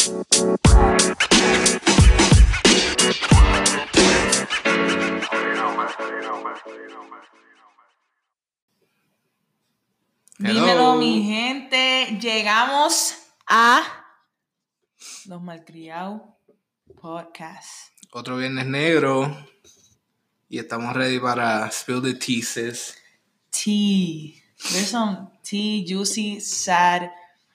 Dímelo, mi gente. Llegamos a Los Malcriados Podcast. Otro viernes negro. Y estamos ready para spill the teases. Tea. There's some tea, juicy, sad,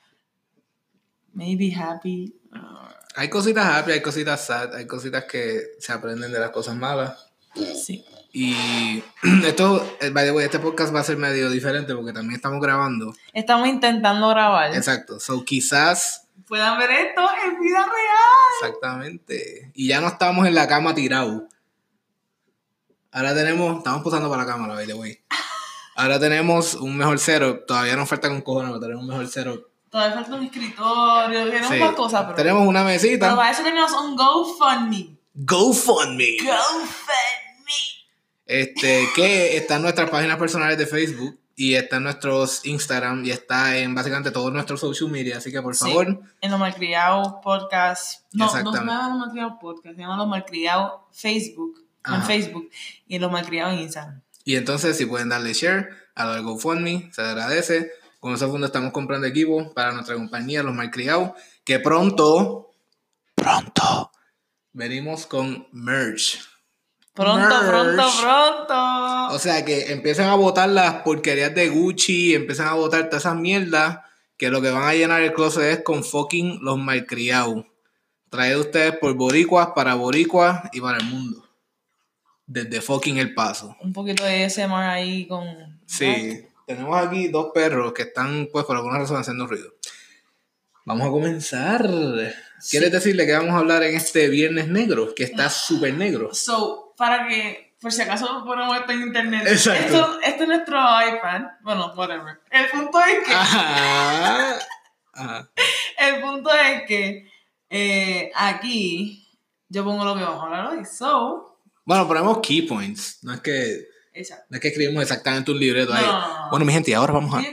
maybe happy. Hay cositas happy, hay cositas sad, hay cositas que se aprenden de las cosas malas. Sí. Y esto, by the way, este podcast va a ser medio diferente porque también estamos grabando. Estamos intentando grabar. Exacto. So quizás puedan ver esto en vida real. Exactamente. Y ya no estamos en la cama tirados. Ahora estamos posando para la cámara, by the way. Ahora tenemos un mejor setup. Todavía nos falta con cojones, pero tenemos un mejor setup. Todavía falta un escritorio, tenemos más cosas, pero tenemos una mesita. Pero para eso tenemos un GoFundMe. GoFundMe. GoFundMe. Que está en nuestras páginas personales de Facebook y está en nuestros Instagram y está en básicamente todos nuestros social media, así que por favor. En Los Malcriados Podcast. No se llama Los Malcriados Podcast, se llama Los Malcriados Facebook. En Facebook y en Los Malcriados en Instagram. Y entonces si pueden darle share a lo del GoFundMe, se agradece. Con ese fondo estamos comprando equipo para nuestra compañía, Los Malcriados, que pronto venimos con merch. Pronto. O sea, que empiezan a botar las porquerías de Gucci, empiezan a botar todas esas mierdas, que lo que van a llenar el closet es con fucking Los Malcriados. Traído ustedes por boricuas, para boricuas y para el mundo. Desde fucking El Paso. Un poquito de ASMR ahí con... Sí, tenemos aquí dos perros que están, pues, por alguna razón haciendo ruido. Vamos a comenzar. ¿Quieres decirle que vamos a hablar en este viernes negro? Que está súper negro. So, para que, por si acaso ponemos esto en internet. Exacto. Esto es nuestro iPad. Bueno, whatever. El punto es que... Ajá. El punto es que aquí yo pongo lo que vamos a hablar hoy. So... Bueno, ponemos key points. No es que escribimos exactamente un libreto ahí. No. Bueno, mi gente, ahora vamos a...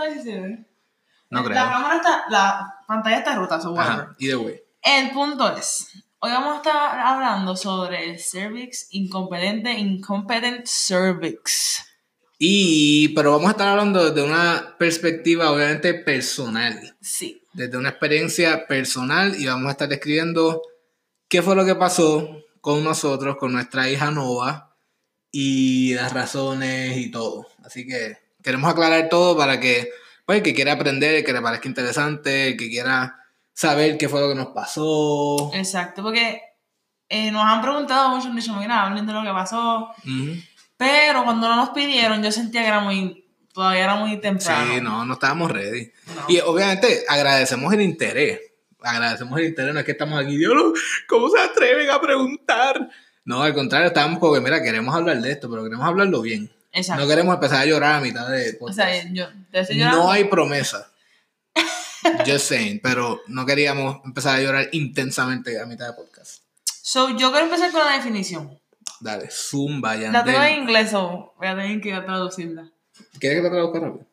No creo. La pantalla está rota, so whatever. Ajá, either way. El punto es, hoy vamos a estar hablando sobre el cervix incompetent cervix. Pero vamos a estar hablando desde una perspectiva obviamente personal. Sí. Desde una experiencia personal y vamos a estar describiendo qué fue lo que pasó con nosotros, con nuestra hija Nova y las razones y todo. Así que queremos aclarar todo para que, pues, el que quiera aprender, el que le parezca interesante, el que quiera saber qué fue lo que nos pasó. Exacto, porque nos han preguntado mucho, han dicho, mira, hablen de lo que pasó. Uh-huh. Pero cuando no nos pidieron, yo sentía que todavía era muy temprano. Sí, no estábamos ready. No. Y obviamente agradecemos el interés. No es que estamos aquí, Dios, ¿cómo se atreven a preguntar? No, al contrario, estábamos como que, mira, queremos hablar de esto, pero queremos hablarlo bien. Exacto. No queremos empezar a llorar a mitad de podcast. O sea, yo te estoy llorando. No hay promesa. Just saying, pero no queríamos empezar a llorar intensamente a mitad de podcast. So, yo quiero empezar con la definición. Dale, zumba, Yandel. La tengo en inglés, so voy a tener que traducirla. ¿Quieres que te traduzca rápido?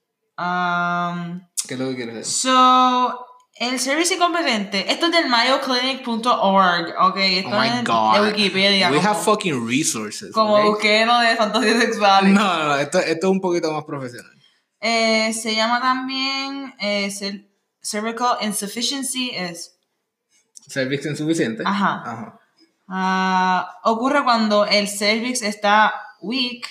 ¿Qué es lo que quieres decir? So, el servicio incompetente, esto es del mayoclinic.org, ok, esto es de Wikipedia. We have fucking resources. Como busqué lo de fantasías sexuales. No, esto es un poquito más profesional. Se llama también cervical insufficiency. Cervix insuficiente. Ajá. Ocurre cuando el cervix está weak.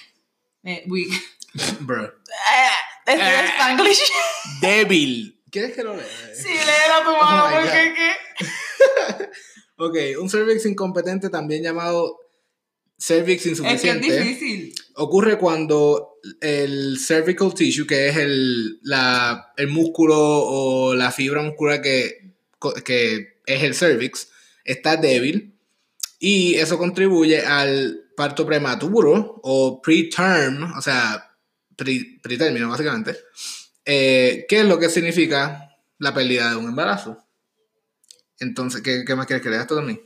Bro. Esto es Spanglish. Débil. ¿Quieres que lo lea? Sí, léelo a tu mano, porque ¿qué? Ok, un cervix incompetente, también llamado cervix insuficiente. Es que es difícil. Ocurre cuando el cervical tissue, que es el músculo o la fibra muscular que es el cervix, está débil y eso contribuye al parto prematuro o preterm, o sea, pretérmino básicamente. ¿Qué es lo que significa la pérdida de un embarazo? Entonces, ¿qué más quieres que lea esto también?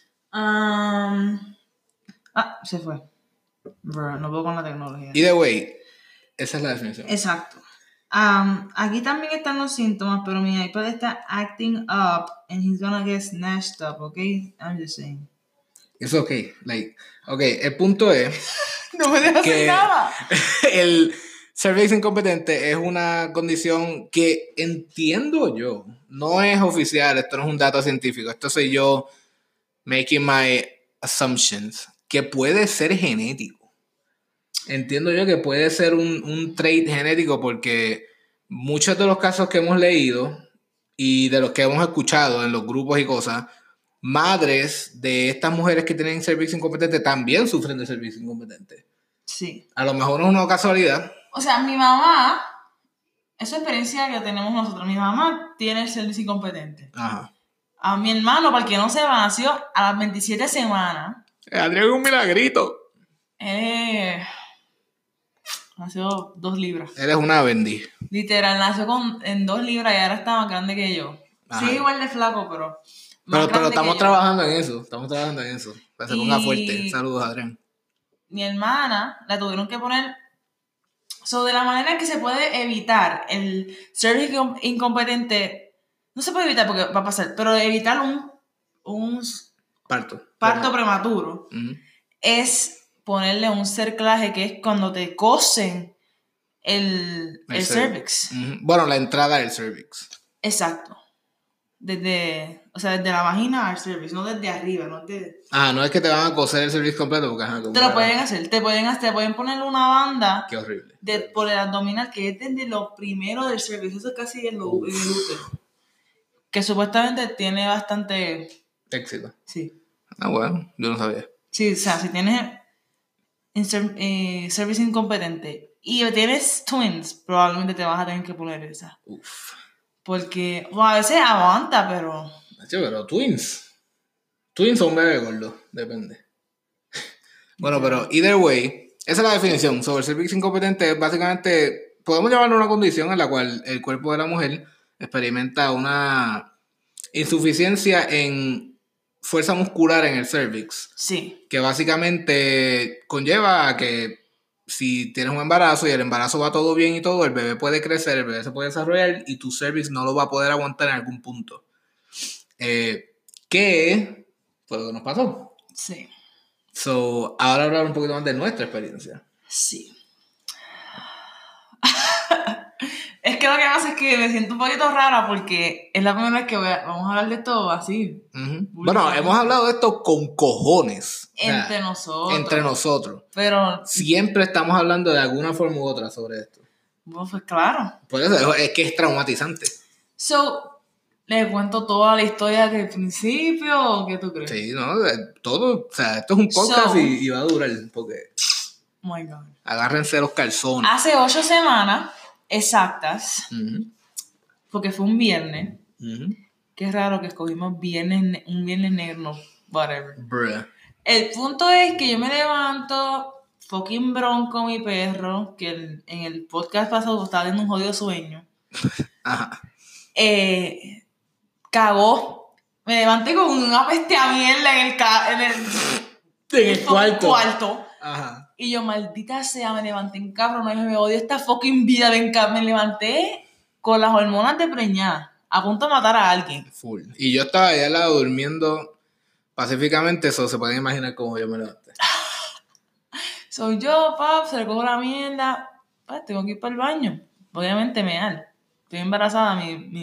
Se fue. Bro, no puedo con la tecnología. Either way, esa es la definición. Exacto. Aquí también están los síntomas, pero mi iPad está acting up and he's gonna get snatched up, okay? I'm just saying. It's okay. El punto es No me dejas hacer nada. el cervix incompetente es una condición que entiendo yo, no es oficial, esto no es un dato científico, esto soy yo making my assumptions, que puede ser genético. Entiendo yo que puede ser un trait genético porque muchos de los casos que hemos leído y de los que hemos escuchado en los grupos y cosas, madres de estas mujeres que tienen cervix incompetente también sufren de cervix incompetente. Sí. A lo mejor no es una casualidad. O sea, mi mamá, esa experiencia que tenemos nosotros, mi mamá tiene cervix incompetente. Ajá. A mi hermano, para el que no sepa, nació a las 27 semanas. Adrián es un milagrito. Nació 2 libras. Él es una bendy. Literal, nació en 2 libras y ahora está más grande que yo. Ajá. Sí, igual de flaco, pero Pero estamos trabajando en eso. Estamos trabajando en eso. Para que se ponga fuerte. Saludos, Adrián. Mi hermana la tuvieron que poner. De la manera que se puede evitar el cervix incompetente, no se puede evitar porque va a pasar, pero evitar un parto prematuro es ponerle un cerclaje, que es cuando te cosen el cervix. Bueno, la entrada del cervix. Exacto. Desde la vagina al cervix, no desde arriba, no desde... No es que te van a coser el cervix completo porque te lo pueden hacer, te pueden poner una banda. Qué horrible. Por el abdominal, que es desde lo primero del cervix, eso es casi en el útero. Que supuestamente tiene bastante éxito. Sí. Bueno, yo no sabía. Sí, o sea, si tienes cervix incompetente y tienes twins, probablemente te vas a tener que poner esa. Uf. Porque a veces aguanta, pero... Pero twins o un bebé gordo, depende. Bueno, pero either way, esa es la definición. Sobre el cervix incompetente, básicamente, podemos llamarlo una condición en la cual el cuerpo de la mujer experimenta una insuficiencia en fuerza muscular en el cervix. Sí. Que básicamente conlleva a que si tienes un embarazo y el embarazo va todo bien y todo, el bebé puede crecer, el bebé se puede desarrollar y tu cervix no lo va a poder aguantar en algún punto. ¿Qué fue lo que nos pasó? Sí. Ahora hablar un poquito más de nuestra experiencia. Sí. Es que lo que pasa es que me siento un poquito rara porque es la primera vez que vamos a hablar de esto así. Bueno, hemos hablado de esto con cojones. Entre nosotros. Pero siempre estamos hablando de alguna forma u otra sobre esto. Bueno, pues claro. Por eso es que es traumatizante. ¿Le cuento toda la historia desde el principio o qué tú crees? Sí, no, todo. O sea, esto es un podcast y va a durar porque... Oh my God. Agárrense los calzones. Hace 8 semanas exactas, porque fue un viernes. Qué raro que escogimos un viernes negro, no, whatever. Bruh. El punto es que yo me levanto fucking bronco mi perro, que en el podcast pasado estaba teniendo un jodido sueño. Ajá. Cagó. Me levanté con una peste a mierda en el cuarto. Ajá. Y yo, maldita sea, me levanté en cabrón, me odio esta fucking vida, me levanté con las hormonas de preñada, a punto de matar a alguien. Full. Y yo estaba allá al lado durmiendo pacíficamente, eso se pueden imaginar cómo yo me levanté. Soy yo, se le cojo la mierda, tengo que ir para el baño. Obviamente mear. Estoy embarazada,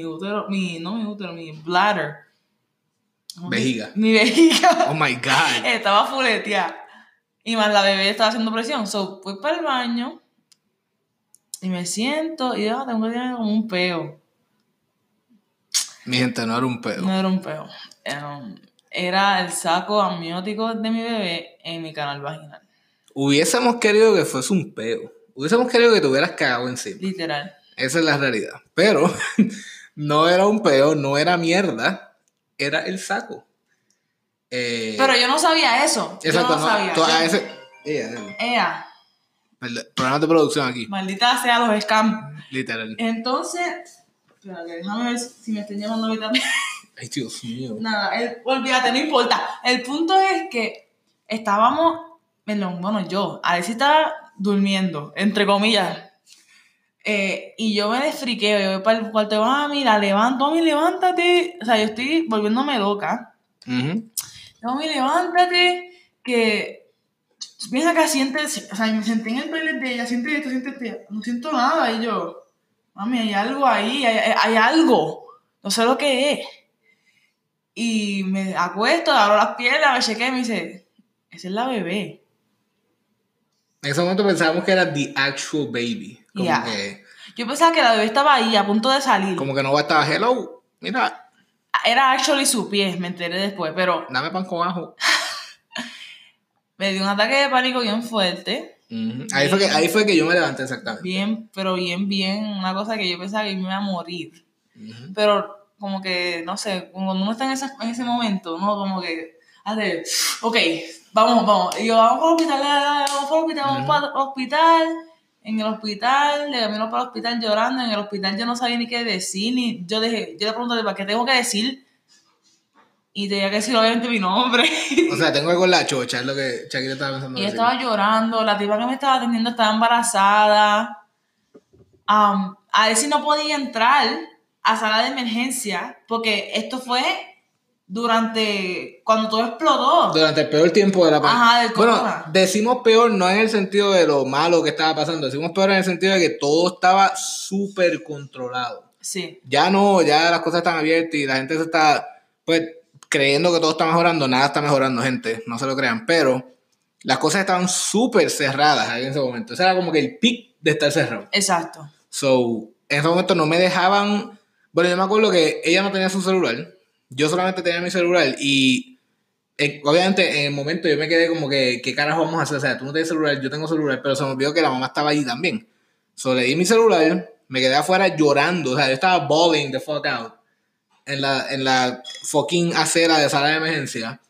mi bladder. Vejiga. Mi vejiga. Oh my God. Estaba fuleteada. Y más la bebé estaba haciendo presión. Fui para el baño y me siento y tengo que tener como un peo. Mi gente, no era un peo. No era un peo. Era el saco amniótico de mi bebé en mi canal vaginal. Hubiésemos querido que fuese un peo. Hubiésemos querido que te hubieras cagado encima. Literal. Esa es la realidad. Pero no era un peo, no era mierda. Era el saco. Pero yo no sabía eso. Exacto, yo no sabía. Ella. Problemas de producción aquí. Maldita sea los scams. Literal. Entonces, espérate, déjame ver si me están llamando ahorita. Ay, Dios mío. Nada, olvídate, no importa. El punto es que estábamos, bueno, Alexis estaba durmiendo, entre comillas. Y yo me desfriqueo, yo voy para el cuarto de mami, la levanto, mami, levántate. O sea, yo estoy volviéndome loca. Mami, levántate, que ven acá, siéntese. O sea, me senté en el toilet de ella, siente esto, siente esto. No siento nada. Y yo, mami, hay algo ahí, hay algo. No sé lo que es. Y me acuesto, abro las piernas, me chequeo y me dice, esa es la bebé. En ese momento pensábamos que era the actual baby. Como que... Yo pensaba que la bebé estaba ahí, a punto de salir. Como que no va a estar, hello, mira. Era actually su pie, me enteré después, pero... Dame pan con ajo. Me dio un ataque de pánico bien fuerte. Ahí fue que yo me levanté exactamente. Bien. Una cosa que yo pensaba que me iba a morir. Pero como que, no sé, cuando uno está en ese momento, uno como que hace, ok, vamos. Y yo, vamos para el hospital. En el hospital, le camino para el hospital llorando. En el hospital yo no sabía ni qué decir. Yo le pregunté, ¿para qué tengo que decir? Y tenía que decir obviamente mi nombre. O sea, tengo algo en la chocha, es lo que Shakira estaba pensando. Y ella estaba llorando, la tipa que me estaba atendiendo estaba embarazada. A ver si no podía entrar a sala de emergencia, porque esto fue cuando todo explotó. Durante el peor tiempo de la pandemia. Ajá, del corona. Bueno, decimos peor no en el sentido de lo malo que estaba pasando, decimos peor en el sentido de que todo estaba súper controlado. Sí. Ya las cosas están abiertas y la gente se está, pues, creyendo que todo está mejorando. Nada está mejorando, gente, no se lo crean, pero las cosas estaban súper cerradas ahí en ese momento. Ese era como que el pic de estar cerrado. Exacto. So, en ese momento no me dejaban. Bueno, yo me acuerdo que ella no tenía su celular, yo solamente tenía mi celular y obviamente en el momento yo me quedé como que, ¿qué carajo vamos a hacer? O sea, tú no tienes celular, yo tengo celular, pero se me olvidó que la mamá estaba allí también. So, le di mi celular, me quedé afuera llorando, o sea, yo estaba bawling the fuck out en la fucking acera de sala de emergencia.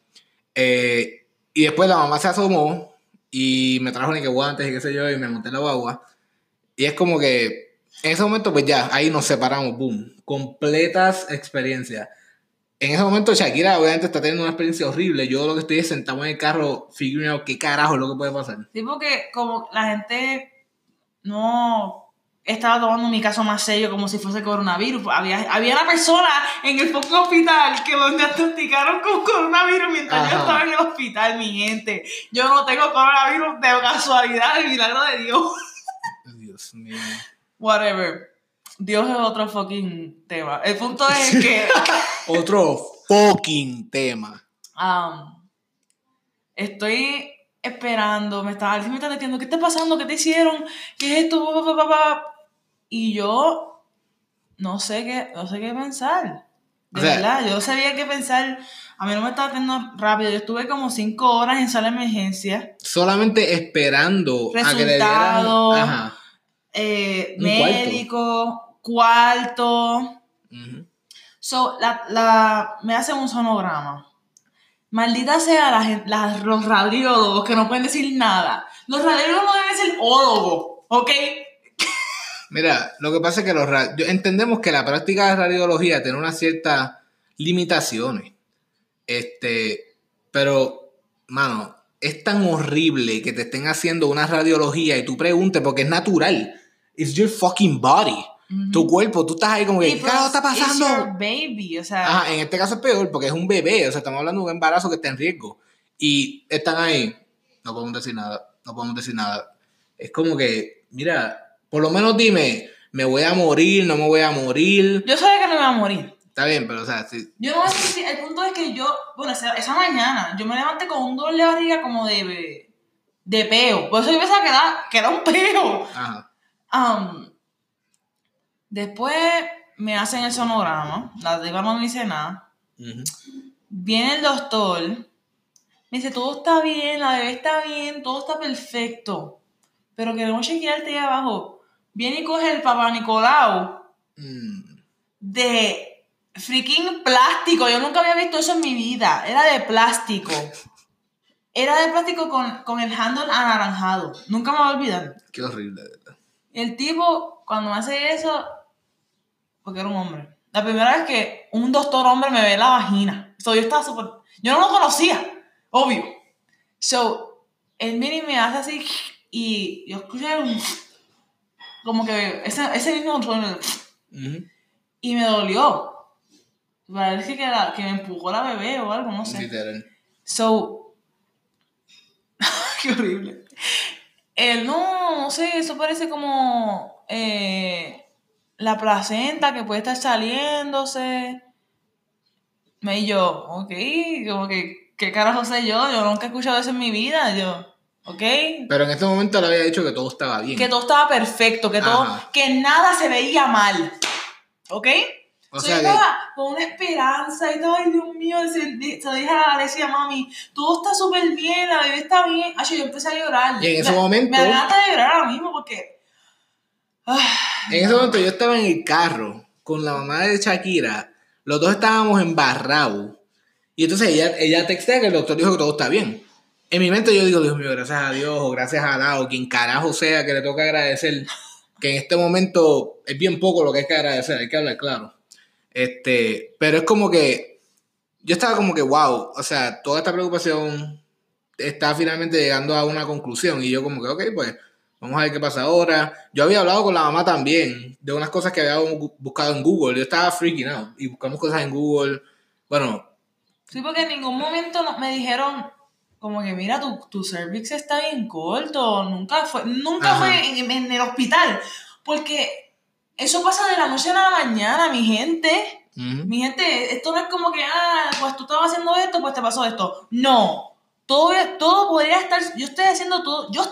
Y después la mamá se asomó y me trajo ni que guantes y qué sé yo, y me monté en la guagua. Y es como que en ese momento, pues ya, ahí nos separamos, boom, completas experiencias. En ese momento Shakira obviamente está teniendo una experiencia horrible. Yo lo que estoy es sentado en el carro figuring out qué carajo es lo que puede pasar. Sí, porque como la gente no estaba tomando mi caso más serio como si fuese coronavirus. Había una persona en el fucking hospital que lo diagnosticaron con coronavirus mientras yo estaba en el hospital, mi gente. Yo no tengo coronavirus de casualidad, de milagro de Dios. Dios mío. Whatever. Dios es otro fucking tema. El punto es que... Otro fucking tema. Estoy esperando, me está diciendo, ¿qué está pasando? ¿Qué te hicieron? ¿Qué es esto? Y yo no sé qué pensar. De verdad, yo no sabía qué pensar. A mí no me estaba atendiendo rápido. Yo estuve como 5 horas en sala de emergencia. Solamente esperando resultado, a que le dieran... Ajá. Médico, cuarto. So, me hacen un sonograma. Maldita sea los radiólogos que no pueden decir nada. Los radiólogos no deben ser ólogos, ¿ok? Mira, lo que pasa es que entendemos que la práctica de radiología tiene unas ciertas limitaciones. Pero, mano, es tan horrible que te estén haciendo una radiología y tú preguntes porque es natural. It's your fucking body. Tu cuerpo, tú estás ahí como que, ¿qué carajo está pasando? It's your baby, o sea... Ajá, en este caso es peor porque es un bebé, o sea, estamos hablando de un embarazo que está en riesgo. Y están ahí, no podemos decir nada. Es como que, mira, por lo menos dime, ¿me voy a morir? ¿No me voy a morir? Yo sabía que no me iba a morir. Está bien, pero o sea, sí. Yo no sé si, el punto es que esa mañana, yo me levanté con un dolor de barriga como de peo. Por eso yo pensaba que era un peo. Ajá. Después me hacen el sonograma, la tipa no me dice nada. Viene el doctor, me dice, todo está bien, la bebé está bien, todo está perfecto, pero queremos chequearte ahí abajo. Viene y coge el Papá Nicolau de freaking plástico. Yo nunca había visto eso en mi vida. Era de plástico. Con el handle anaranjado. Nunca me voy a olvidar. Qué horrible, ¿verdad? El tipo, cuando me hace eso, porque era un hombre. La primera vez que un doctor hombre me ve la vagina. So, yo no lo conocía, obvio. So, él viene y me hace así y yo escuché como que ese mismo control, Uh-huh. y me dolió. Parece que me empujó la bebé o algo, no sé. Literal. So, qué horrible. No sé, eso parece como la placenta que puede estar saliéndose. Y yo, ok, como que, ¿qué carajo sé yo? Yo nunca he escuchado eso en mi vida, ok. Pero en este momento le había dicho que todo estaba bien. Que todo estaba perfecto, que nada se veía mal, ¿ok? O So, sea yo estaba con una esperanza y todo, ay Dios mío, se lo dije a Alessia, mami, todo está súper bien, la bebé está bien. Ay, yo empecé a llorar. Y en ese momento... Me da ganas de llorar ahora mismo porque... En ese momento yo estaba en el carro con la mamá de Shakira, los dos estábamos embarrados. Y entonces ella textea que el doctor dijo que todo está bien. En mi mente yo digo, Dios mío, gracias a Dios o gracias a Alá o quien carajo sea que le toca agradecer, que en este momento es bien poco lo que hay que agradecer, hay que hablar claro. Pero es como que yo estaba como que wow, o sea, toda esta preocupación está finalmente llegando a una conclusión y yo como que ok, pues vamos a ver qué pasa ahora. Yo había hablado con la mamá también de unas cosas que había buscado en Google, yo estaba freaking out y buscamos cosas en Google, bueno. Sí, porque en ningún momento me dijeron como que mira, tu cervix está bien corto, nunca fue en el hospital, porque eso pasa de la noche a la mañana, mi gente. Uh-huh. Mi gente, esto no es como que, pues tú estabas haciendo esto, pues te pasó esto. No, todo podría estar, yo estaba haciendo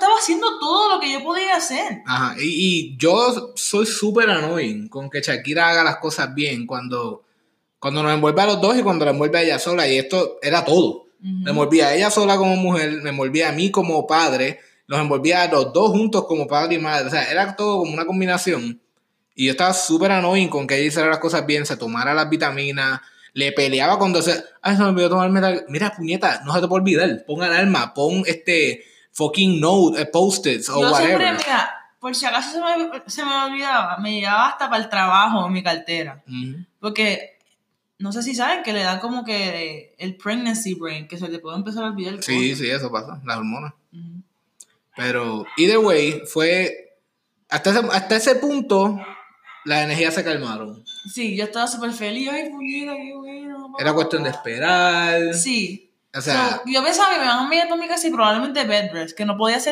todo lo que yo podía hacer. Ajá, y yo soy súper annoying con que Shakira haga las cosas bien cuando nos envuelve a los dos y cuando la envuelve a ella sola, y esto era todo. Uh-huh. Me envolvía a ella sola como mujer, me envolvía a mí como padre, nos envolvía a los dos juntos como padre y madre, o sea, era todo como una combinación. Y yo estaba súper annoying con que ella hiciera las cosas bien, se tomara las vitaminas, le peleaba cuando se me olvidó tomarme mira, puñeta, no se te puede olvidar, pon alarma, pon fucking note, post-its o whatever. Yo siempre, mira, por si acaso se me olvidaba, me llevaba hasta para el trabajo en mi cartera. Uh-huh. Porque no sé si saben que le dan como que el pregnancy brain, que se te puede empezar a olvidar. Sí, eso pasa, las hormonas. Uh-huh. Pero, either way, fue hasta ese punto las energías se calmaron. Sí, yo estaba súper feliz. Ay, puñeta, qué bueno. Era cuestión de esperar. Sí. O sea, yo pensaba que me iban a enviar para mi casa y probablemente bed rest, que no podía hacer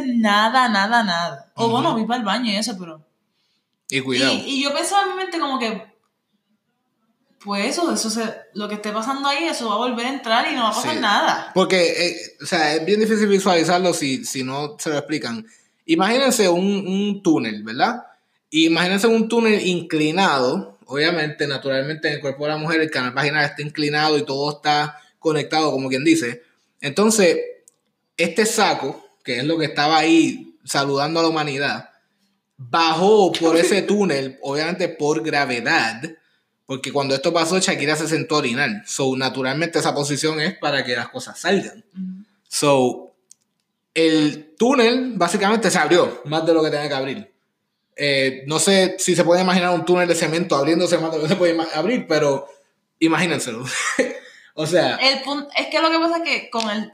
nada. O bueno, vi para el baño y eso, pero... Y cuidado. Y yo pensaba en mi mente como que... Pues lo que esté pasando ahí, eso va a volver a entrar y no va a pasar nada. Porque, o sea, es bien difícil visualizarlo si no se lo explican. Imagínense un túnel, ¿verdad? Y imagínense un túnel inclinado, obviamente, naturalmente en el cuerpo de la mujer el canal vaginal está inclinado y todo está conectado, como quien dice. Entonces, este saco, que es lo que estaba ahí saludando a la humanidad, bajó por ese túnel, obviamente por gravedad, porque cuando esto pasó, Shakira se sentó a orinar. So, naturalmente esa posición es para que las cosas salgan. Uh-huh. So, el túnel básicamente se abrió más de lo que tenía que abrir. No sé si se puede imaginar un túnel de cemento abriéndose más de lo que se puede abrir, pero imagínenselo. O sea... El punto, es que lo que pasa es que con un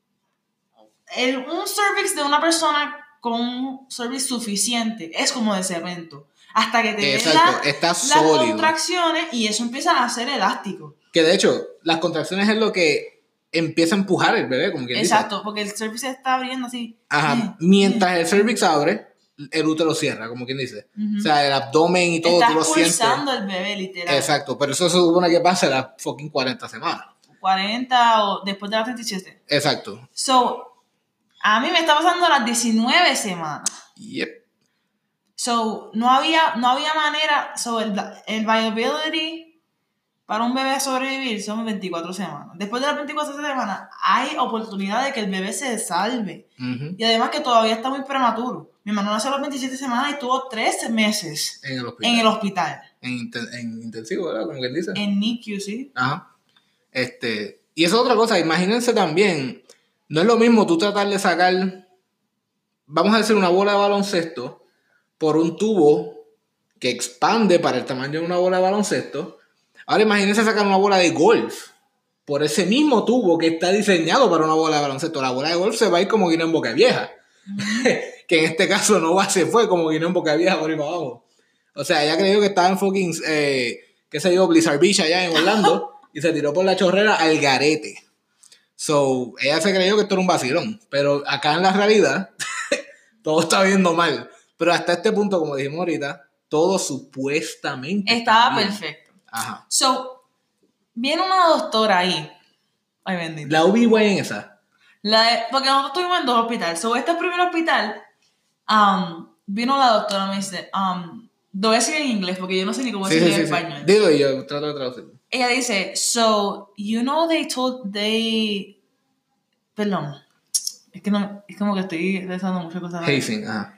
cervix de una persona con un cervix suficiente es como de cemento. Hasta que te den las contracciones y eso empieza a ser elástico. Que de hecho, las contracciones es lo que empieza a empujar el bebé, como quien dice. Exacto, porque el cervix se está abriendo así. Ajá. Mientras el cervix abre, el útero cierra, como quien dice. Uh-huh. O sea, el abdomen y todo, tú lo sientes. Estás pulsando el bebé, literal. Exacto, pero eso se supone que pasa a las fucking 40 semanas. 40 o después de las 37. Exacto. So, a mí me está pasando a las 19 semanas. Yep. So, no había manera. So, el viability para un bebé sobrevivir son 24 semanas. Después de las 24 semanas, hay oportunidad de que el bebé se salve. Uh-huh. Y además que todavía está muy prematuro. Mi hermano nació a las 27 semanas y estuvo 13 meses en el hospital. En intensivo, ¿verdad? Como quien dice. En NICU, sí. Ajá. Y eso es otra cosa. Imagínense también, no es lo mismo tú tratar de sacar, vamos a decir, una bola de baloncesto por un tubo que expande para el tamaño de una bola de baloncesto. Ahora imagínense sacar una bola de golf por ese mismo tubo que está diseñado para una bola de baloncesto. La bola de golf se va a ir como que en boca vieja. que en este caso Nova se fue como guineo en boca vieja por ahí para abajo. O sea, ella creyó que estaba en fucking, qué sé yo, Blizzard Beach allá en Orlando y se tiró por la chorrera al garete. So, ella se creyó que esto era un vacilón. Pero acá en la realidad, todo está viendo mal. Pero hasta este punto, como dijimos ahorita, todo supuestamente estaba bien. perfecto. Ajá. So, viene una doctora ahí. Ay, bendito. La UBY en esa. Porque nosotros estuvimos en 2 hospitales. So, este primer hospital, vino la doctora, me dice, lo voy a decir en inglés porque yo no sé ni cómo decirlo en español. Dilo y yo trato de traducirlo. Ella dice, so, you know perdón, es como que estoy pensando muchas cosas. Hazing, ajá.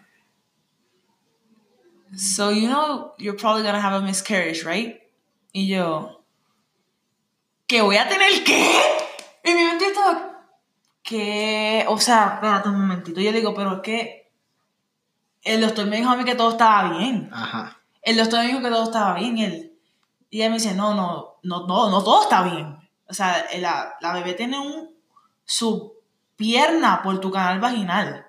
So, you know, you're probably gonna have a miscarriage, right? Y yo, ¿qué voy a tener qué? Y mi mente estaba, ¿qué? O sea, espérate un momentito. Yo digo, pero es que el doctor me dijo a mí que todo estaba bien. Ajá. El doctor me dijo que todo estaba bien. Y ella me dice, no todo está bien. O sea, la bebé tiene su pierna por tu canal vaginal.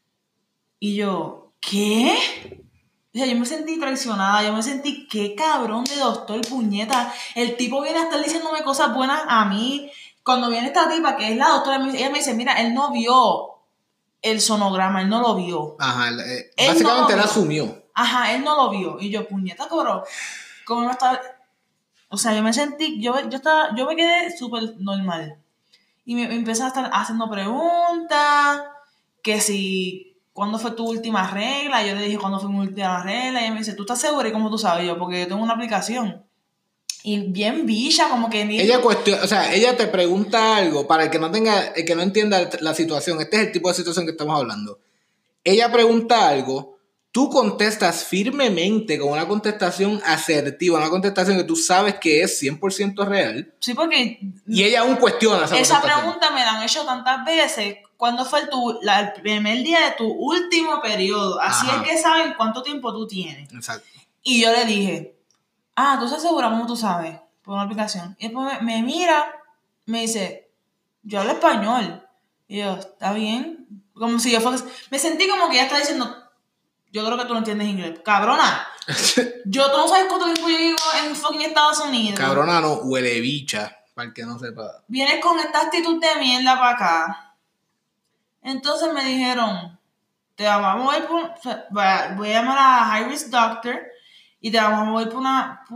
Y yo, ¿qué? O sea, yo me sentí traicionada, yo me sentí, qué cabrón de doctor, puñeta. El tipo viene a estar diciéndome cosas buenas a mí. Cuando viene esta tipa, que es la doctora, ella me dice, mira, él no vio el sonograma, él no lo vio. Ajá, básicamente él asumió. Ajá, él no lo vio. Y yo, puñeta, cabrón, ¿cómo no está? O sea, yo me sentí, yo me quedé súper normal. Y me empecé a estar haciendo preguntas, que si, ¿cuándo fue tu última regla? Yo le dije, ¿cuándo fue mi última regla? Y ella me dice, ¿tú estás segura? ¿Y cómo tú sabes? Yo, porque yo tengo una aplicación. Y bien bicha, como que ni... Ella te pregunta algo para el que no entienda la situación. Este es el tipo de situación que estamos hablando. Ella pregunta algo, tú contestas firmemente con una contestación asertiva, una contestación que tú sabes que es 100% real. Sí, porque... Y ella aún cuestiona esa pregunta me la han hecho tantas veces. ¿Cuándo fue el primer día de tu último periodo? Así es que saben cuánto tiempo tú tienes. Exacto. Y yo le dije, ¿tú estás segura? ¿Cómo tú sabes? Por una aplicación. Y después me mira, me dice, yo hablo español. Y yo, ¿está bien? Como si yo fuese... Me sentí como que ella está diciendo, yo creo que tú no entiendes inglés. Cabrona. Tú no sabes cuánto tiempo yo vivo en fucking Estados Unidos. Cabrona no, huele bicha, para el que no sepa. Vienes con esta actitud de mierda para acá. Entonces me dijeron, te vamos a mover voy a llamar a High Risk Doctor y te vamos a mover por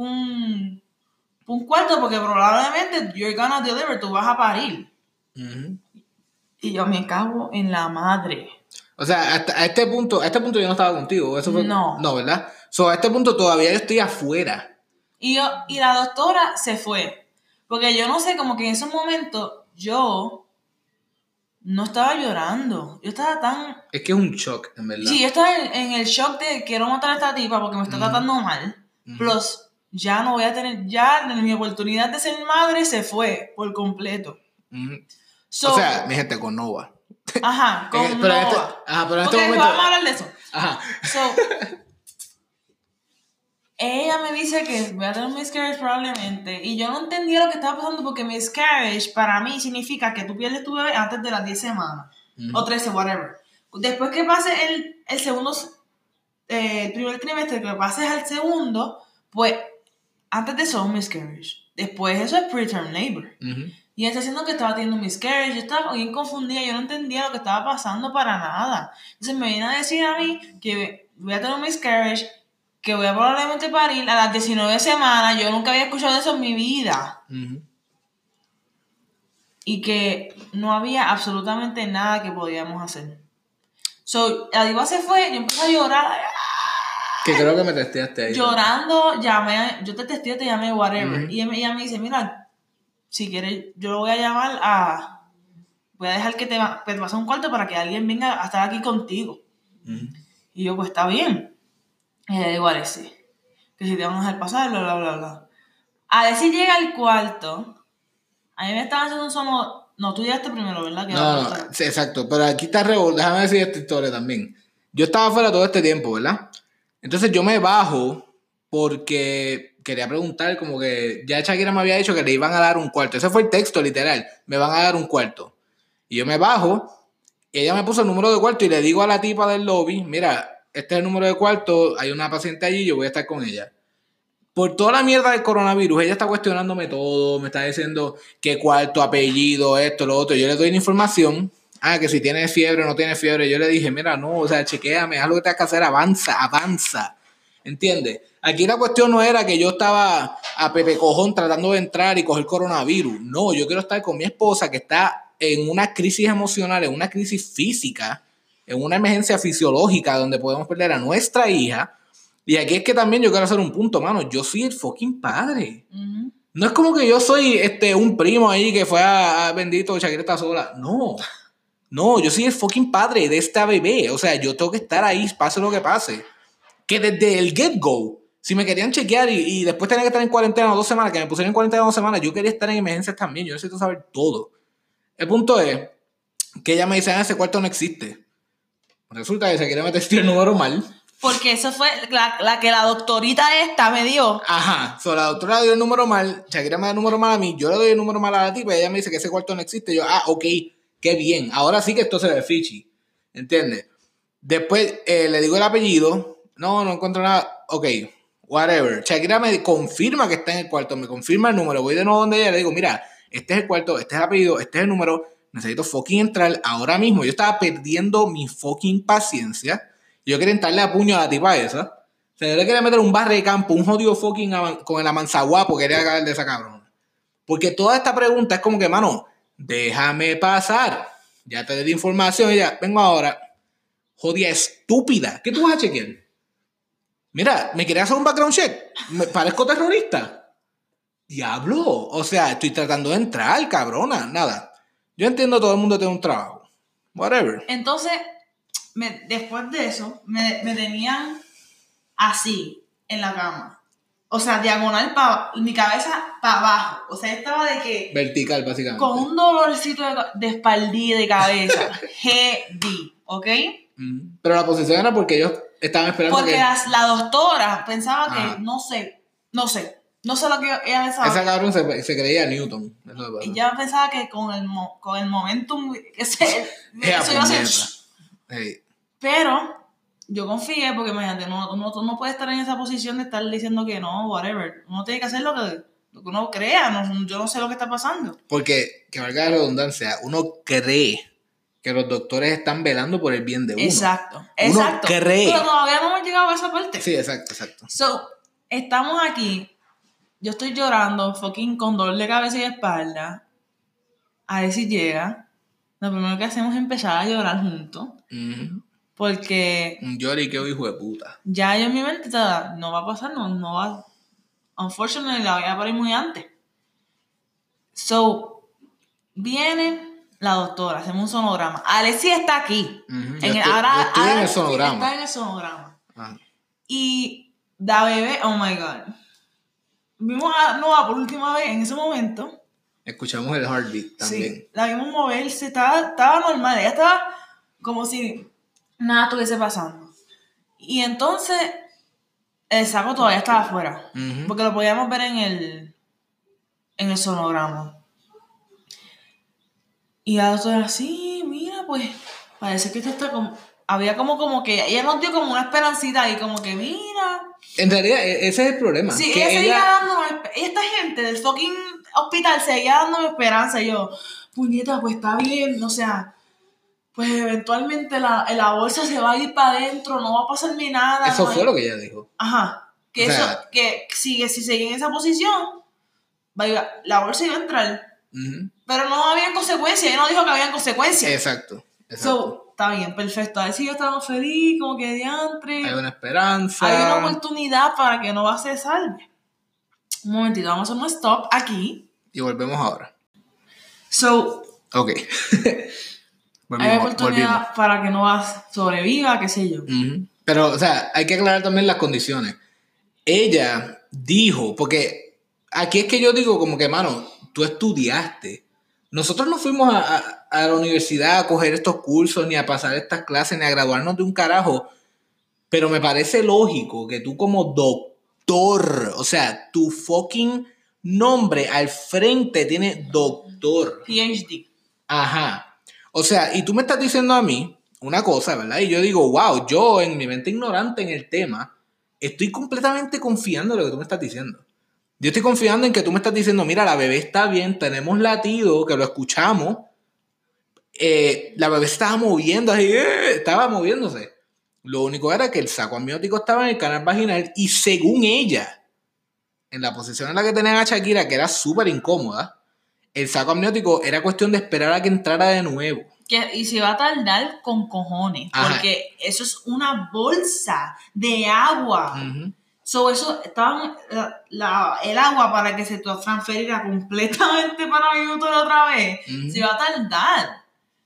un cuarto porque probablemente you're gonna deliver, tú vas a parir. Uh-huh. Y yo me cago en la madre. O sea, a este punto yo no estaba contigo. Eso fue, no, ¿verdad? A este punto todavía yo estoy afuera. Y la doctora se fue. Porque yo no sé, como que en ese momento yo no estaba llorando. Yo estaba tan... Es que es un shock, en verdad. Sí, yo estaba en el shock de quiero matar a esta tipa porque me está tratando mal. Plus, ya no voy a tener... Ya mi oportunidad de ser madre se fue por completo. O sea, mi gente, con Nova. Ajá, con Nova. Pero en porque este momento... vamos a hablar de eso. Ajá. Ella me dice que voy a tener un miscarriage probablemente. Y yo no entendía lo que estaba pasando porque miscarriage para mí significa que tú pierdes tu bebé antes de las 10 semanas. O 13, whatever. Después que pase el segundo, primer trimestre, que pases al segundo, pues antes de eso es un miscarriage. Después eso es preterm labor. Y ella está diciendo que estaba teniendo un miscarriage. Yo estaba bien confundida. Yo no entendía lo que estaba pasando para nada. Entonces me viene a decir a mí que voy a tener un miscarriage, que voy a probablemente parir a las 19 semanas. Yo nunca había escuchado eso en mi vida. Y que no había absolutamente nada que podíamos hacer. La diva se fue, yo empecé a llorar. Que creo que me testeaste ahí. Llorando, yo te testé, te llamé, whatever. Y ella me dice, mira, si quieres, yo lo voy a llamar voy a dejar que te pase un cuarto para que alguien venga a estar aquí contigo. Y yo, pues está bien. Y le digo a Alexi, que si te van a dejar pasar, bla, bla, bla, bla. Alexi llega al cuarto. A mí me estaban haciendo un sono. No, tú llegaste primero, ¿verdad? No, sí, exacto. Pero aquí está déjame decir esta historia también. Yo estaba afuera todo este tiempo, ¿verdad? Entonces yo me bajo porque quería preguntar, como que ya Shakira me había dicho que le iban a dar un cuarto. Ese fue el texto, literal. Me van a dar un cuarto. Y yo me bajo Y ella me puso el número de cuarto y le digo a la tipa del lobby, mira, este es el número de cuarto, hay una paciente allí, yo voy a estar con ella. Por toda la mierda del coronavirus, ella está cuestionándome todo, me está diciendo qué cuarto, apellido, esto, lo otro. Yo le doy la información. Que si tiene fiebre o no tiene fiebre. Yo le dije, mira, no, o sea, chequéame, haz lo que tengas que hacer, avanza. ¿Entiendes? Aquí la cuestión no era que yo estaba a Pepe Cojón tratando de entrar y coger coronavirus. No, yo quiero estar con mi esposa que está en una crisis emocional, en una crisis física, en una emergencia fisiológica donde podemos perder a nuestra hija. Y aquí es que también yo quiero hacer un punto, mano. Yo soy el fucking padre. Uh-huh. No es como que yo soy un primo ahí que fue a bendito, Shakira está sola. No, yo soy el fucking padre de esta bebé. O sea, yo tengo que estar ahí, pase lo que pase. Que desde el get-go, si me querían chequear y después tenía que estar en cuarentena 2 semanas, que me pusieron en cuarentena 2 semanas, yo quería estar en emergencias también. Yo necesito saber todo. El punto es que ella me dice, ese cuarto no existe. Resulta que se quiere meter el número mal. Porque eso fue la que la doctorita esta me dio. Ajá, la doctora dio el número mal, Shakira me da el número mal a mí, yo le doy el número mal a la tipa y ella me dice que ese cuarto no existe. Yo, ok, qué bien, ahora sí que esto se ve fishy, ¿entiendes? Después le digo el apellido, no encuentro nada, ok, whatever. Shakira me confirma que está en el cuarto, me confirma el número, voy de nuevo donde ella, le digo, mira, este es el cuarto, este es el apellido, este es el número, necesito fucking entrar ahora mismo. Yo estaba perdiendo mi fucking paciencia. Yo quería entrarle a puño a la tipa esa. O sea, yo le quería meter un barre de campo, un jodido fucking con el amanzaguapo, quería acabar de esa cabrona. Porque toda esta pregunta es como que, mano, déjame pasar. Ya te di información y ya, vengo ahora. Jodida estúpida. ¿Qué tú vas a chequear? Mira, ¿me querías hacer un background check? ¿Me parezco terrorista? Diablo. O sea, estoy tratando de entrar, cabrona. Nada. Yo entiendo todo el mundo tiene un trabajo. Whatever. Entonces, después de eso, me tenían así, en la cama. O sea, diagonal mi cabeza para abajo. O sea, estaba de que... vertical, básicamente. Con un dolorcito de espaldilla de cabeza. Heavy, ¿ok? Pero la posición era porque ellos estaban esperando porque la doctora pensaba que, no sé lo que ella pensaba. Esa cabrón se creía Newton. Ella pensaba que con el momentum eso iba a ser... Hey. Pero yo confié porque imagínate, no puede estar en esa posición de estar diciendo que no, whatever. Uno tiene que hacer lo que uno crea. Yo no sé lo que está pasando. Porque, que valga la redundancia, uno cree que los doctores están velando por el bien de uno. Exacto. Uno cree. Pero todavía no hemos llegado a esa parte. Sí, exacto. So, estamos aquí. Yo estoy llorando, fucking con dolor de cabeza y espalda. A ver si llega. Lo primero que hacemos es empezar a llorar juntos. Uh-huh. Porque... un lloriqueo hijo de puta. Ya yo en mi mente no va a pasar, no va... Unfortunately, la voy a poner muy antes. So, viene la doctora, hacemos un sonograma. Alexi está aquí. Uh-huh. Estoy en el sonograma. Está en el sonograma. Y la bebé, oh my God. Vimos a Noah por última vez en ese momento. Escuchamos el heartbeat también. Sí, la vimos moverse, estaba normal. Ella estaba como si nada estuviese pasando. Y entonces el saco todavía estaba afuera. Uh-huh. Porque lo podíamos ver en el sonograma. Y la doctora, sí, mira, pues parece que esto está como... Había como que ella nos dio como una esperancita ahí, como que mira. En realidad, ese es el problema. Sí, que ella seguía dándome... Esta gente del fucking hospital seguía dándome esperanza. Y yo, puñeta, pues está bien, o sea... Pues eventualmente la bolsa se va a ir para adentro, no va a pasarme nada. Eso fue lo que ella dijo. Ajá. Que si sigue en esa posición, la bolsa iba a entrar. Uh-huh. Pero no había consecuencias. Ella no dijo que había consecuencias. Exacto. So, está bien, perfecto. A ver si yo estaba feliz, como que diantre. Hay una esperanza. Hay una oportunidad para que Nova se salve. Un momentito, vamos a hacer un stop aquí. Y volvemos ahora. So, ok. Hay oportunidad para que Nova sobreviva, qué sé yo. Uh-huh. Pero, o sea, hay que aclarar también las condiciones. Ella dijo, porque aquí es que yo digo como que, mano, tú estudiaste. Nosotros no fuimos a la universidad a coger estos cursos, ni a pasar estas clases, ni a graduarnos de un carajo. Pero me parece lógico que tú como doctor, o sea, tu fucking nombre al frente tiene doctor. PhD. Ajá. O sea, y tú me estás diciendo a mí una cosa, ¿verdad? Y yo digo, wow, yo en mi mente ignorante en el tema, estoy completamente confiando en lo que tú me estás diciendo. Yo estoy confiando en que tú me estás diciendo, mira, la bebé está bien, tenemos latido, que lo escuchamos. La bebé estaba moviendo así, estaba moviéndose. Lo único era que el saco amniótico estaba en el canal vaginal y según ella, en la posición en la que tenían a Shakira, que era súper incómoda, el saco amniótico era cuestión de esperar a que entrara de nuevo. Y se va a tardar con cojones, Ajá. porque eso es una bolsa de agua. Uh-huh. So, eso estaba el agua para que se transferiera completamente para mi útero otra vez. Uh-huh. Se va a tardar.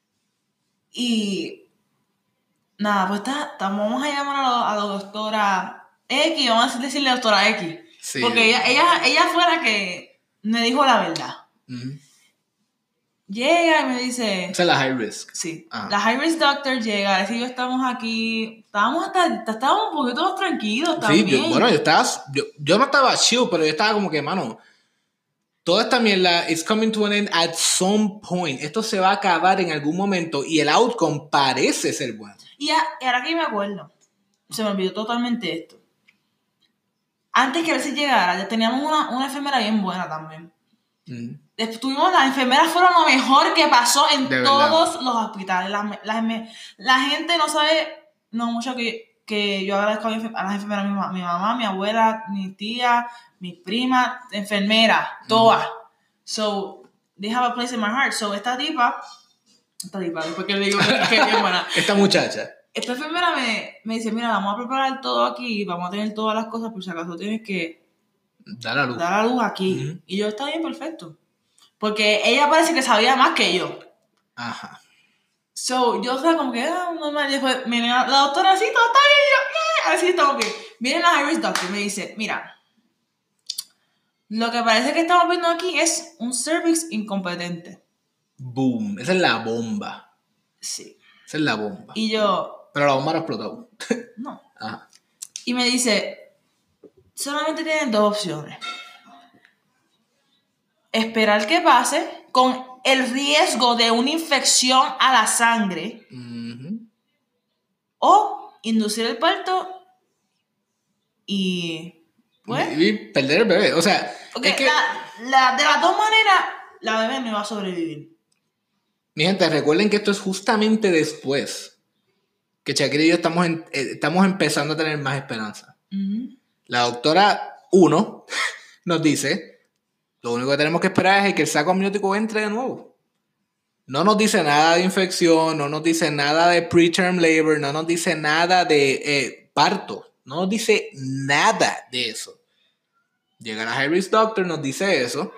Y nada, pues vamos a llamar a la doctora X, vamos a decirle doctora X. Sí. Porque ella fue la que me dijo la verdad. Uh-huh. Llega y me dice... Esa es la high risk. Sí. Ajá. La high risk doctor llega, decir yo estamos aquí, estábamos un poquito más tranquilos también. Sí, yo no estaba chill, pero yo estaba como que, mano, toda esta mierda is coming to an end at some point. Esto se va a acabar en algún momento y el outcome parece ser bueno. Y ahora que me acuerdo, se me olvidó totalmente esto. Antes que a veces llegara, ya teníamos una enfermera bien buena también. Mm. Las enfermeras fueron lo mejor que pasó en De todos verdad. los hospitales. La gente no sabe mucho que yo agradezco a las enfermeras, mi mamá, mi abuela, mi tía, mi prima, enfermera, todas. So, they have a place in my heart. So, esta tipa, después que le digo que es bien buena. Esta muchacha. Esta enfermera me dice, mira, vamos a preparar todo aquí, vamos a tener todas las cosas, por si acaso tienes que dar a luz aquí. Y yo, está bien, perfecto. Porque ella parece que sabía más que yo. Ajá. So, yo estaba como que, normal. Y después me la doctora así, todo está bien. Y yo, así estamos bien. Viene la Iris Doctor y me dice, mira, lo que parece que estamos viendo aquí es un cervix incompetente. Boom. Esa es la bomba. Sí. Esa es la bomba. Y yo... Pero la bomba no ha explotado. No. Ajá. Y me dice, solamente tienen dos opciones. Esperar que pase con el riesgo de una infección a la sangre o inducir el parto y pues y perder el bebé. O sea, okay, es que de las dos maneras la bebé no va a sobrevivir. mi gente, recuerden que esto es justamente después que Shakira y yo estamos empezando a tener más esperanza. La doctora 1 nos dice, lo único que tenemos que esperar es que el saco amniótico entre de nuevo. No nos dice nada de infección, no nos dice nada de preterm labor, no nos dice nada de parto, no nos dice nada de eso. Llega la high risk doctor, nos dice eso.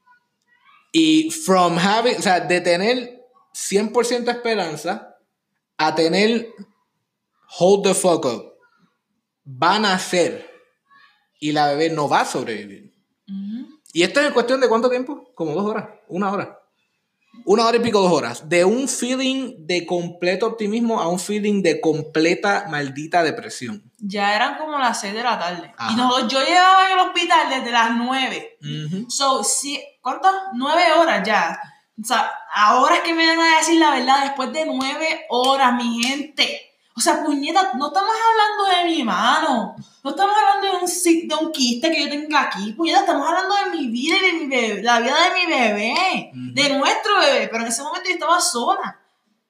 Y de tener 100% esperanza a tener hold the fuck up, van a nacer y la bebé no va a sobrevivir. Y esto es en cuestión de ¿cuánto tiempo? Como 2 horas, 1 hora. 1 hora y pico, 2 horas. De un feeling de completo optimismo a un feeling de completa maldita depresión. Ya eran como las 6 de la tarde. Ajá. Y yo llevaba en el hospital desde las 9. So, ¿cuántas? 9 horas ya. O sea, ahora es que me van a decir la verdad después de 9 horas, mi gente. O sea, puñeta, no estamos hablando de mi mano. No estamos hablando de un quiste que yo tenga aquí. Puñeta, estamos hablando de mi vida y de mi bebé, la vida de mi bebé. De nuestro bebé. Pero en ese momento yo estaba sola.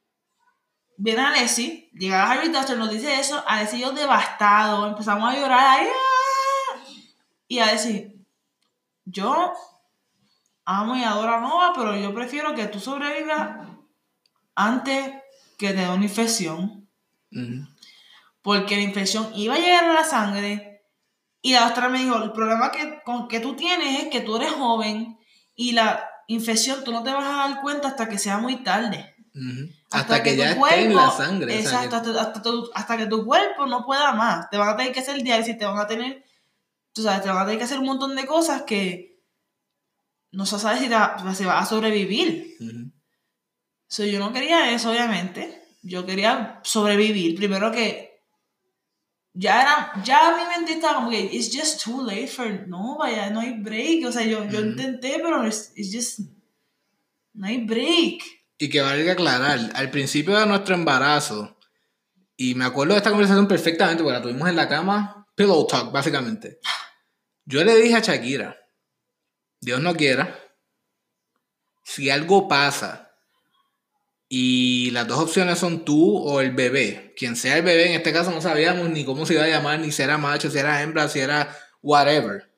Viene Alessi, llega a Harry Doctor, nos dice eso. Alessi y yo devastado. Empezamos a llorar. ¡Ay! Y Alessi, yo amo y adoro a Nova, pero yo prefiero que tú sobrevivas antes que te dé una infección. Porque la infección iba a llegar a la sangre y la doctora me dijo, el problema que tú tienes es que tú eres joven y la infección tú no te vas a dar cuenta hasta que sea muy tarde. Hasta que ya esté en la sangre. Exacto, hasta que tu cuerpo no pueda más. Te van a tener que hacer diálisis, te van a tener que hacer un montón de cosas que no se sabe si se va a sobrevivir. So, yo no quería eso, obviamente. Yo quería sobrevivir. Primero que ya mi mente estaba como que it's just too late for no hay break. O sea, yo intenté, pero it's just no hay break. Y que valga aclarar, al principio de nuestro embarazo, y me acuerdo de esta conversación perfectamente porque la tuvimos en la cama, pillow talk, básicamente. Yo le dije a Shakira, Dios no quiera, si algo pasa y las dos opciones son tú o el bebé, quien sea el bebé, en este caso no sabíamos ni cómo se iba a llamar, ni si era macho, si era hembra, si era whatever.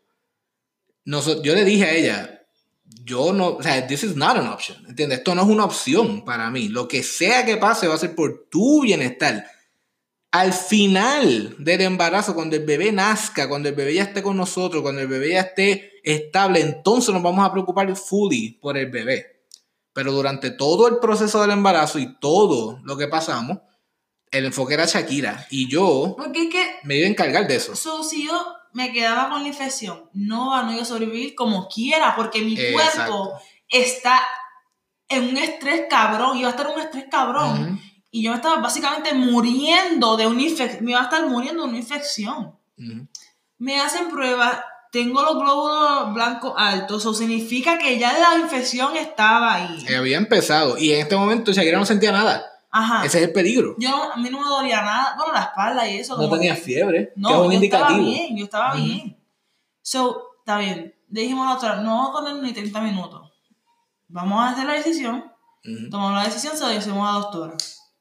Yo le dije a ella, yo no, o sea, this is not an option, ¿entiendes? Esto no es una opción para mí. Lo que sea que pase va a ser por tu bienestar. Al final del embarazo, cuando el bebé nazca, cuando el bebé ya esté con nosotros, cuando el bebé ya esté estable, entonces nos vamos a preocupar fully por el bebé. Pero durante todo el proceso del embarazo y todo lo que pasamos, el enfoque era Shakira. Y yo Porque es que me iba a encargar de eso. Si yo me quedaba con la infección, no iba a sobrevivir como quiera, porque mi cuerpo está en un estrés cabrón, iba a estar en un estrés cabrón. Uh-huh. Y yo me estaba básicamente muriendo de una infección, me iba a estar muriendo de una infección. Uh-huh. Me hacen pruebas, tengo los glóbulos blancos altos, eso significa que ya la infección estaba ahí. Había empezado, y en este momento Shakira no sentía nada. Ajá. Ese es el peligro. A mí no me dolía nada, bueno, la espalda y eso. No tenía fiebre, no, que es un indicativo. Yo estaba bien. So, está bien. Le dijimos a la doctora, no vamos a poner ni 30 minutos. Vamos a hacer la decisión. Tomamos la decisión, se lo decimos a la doctora.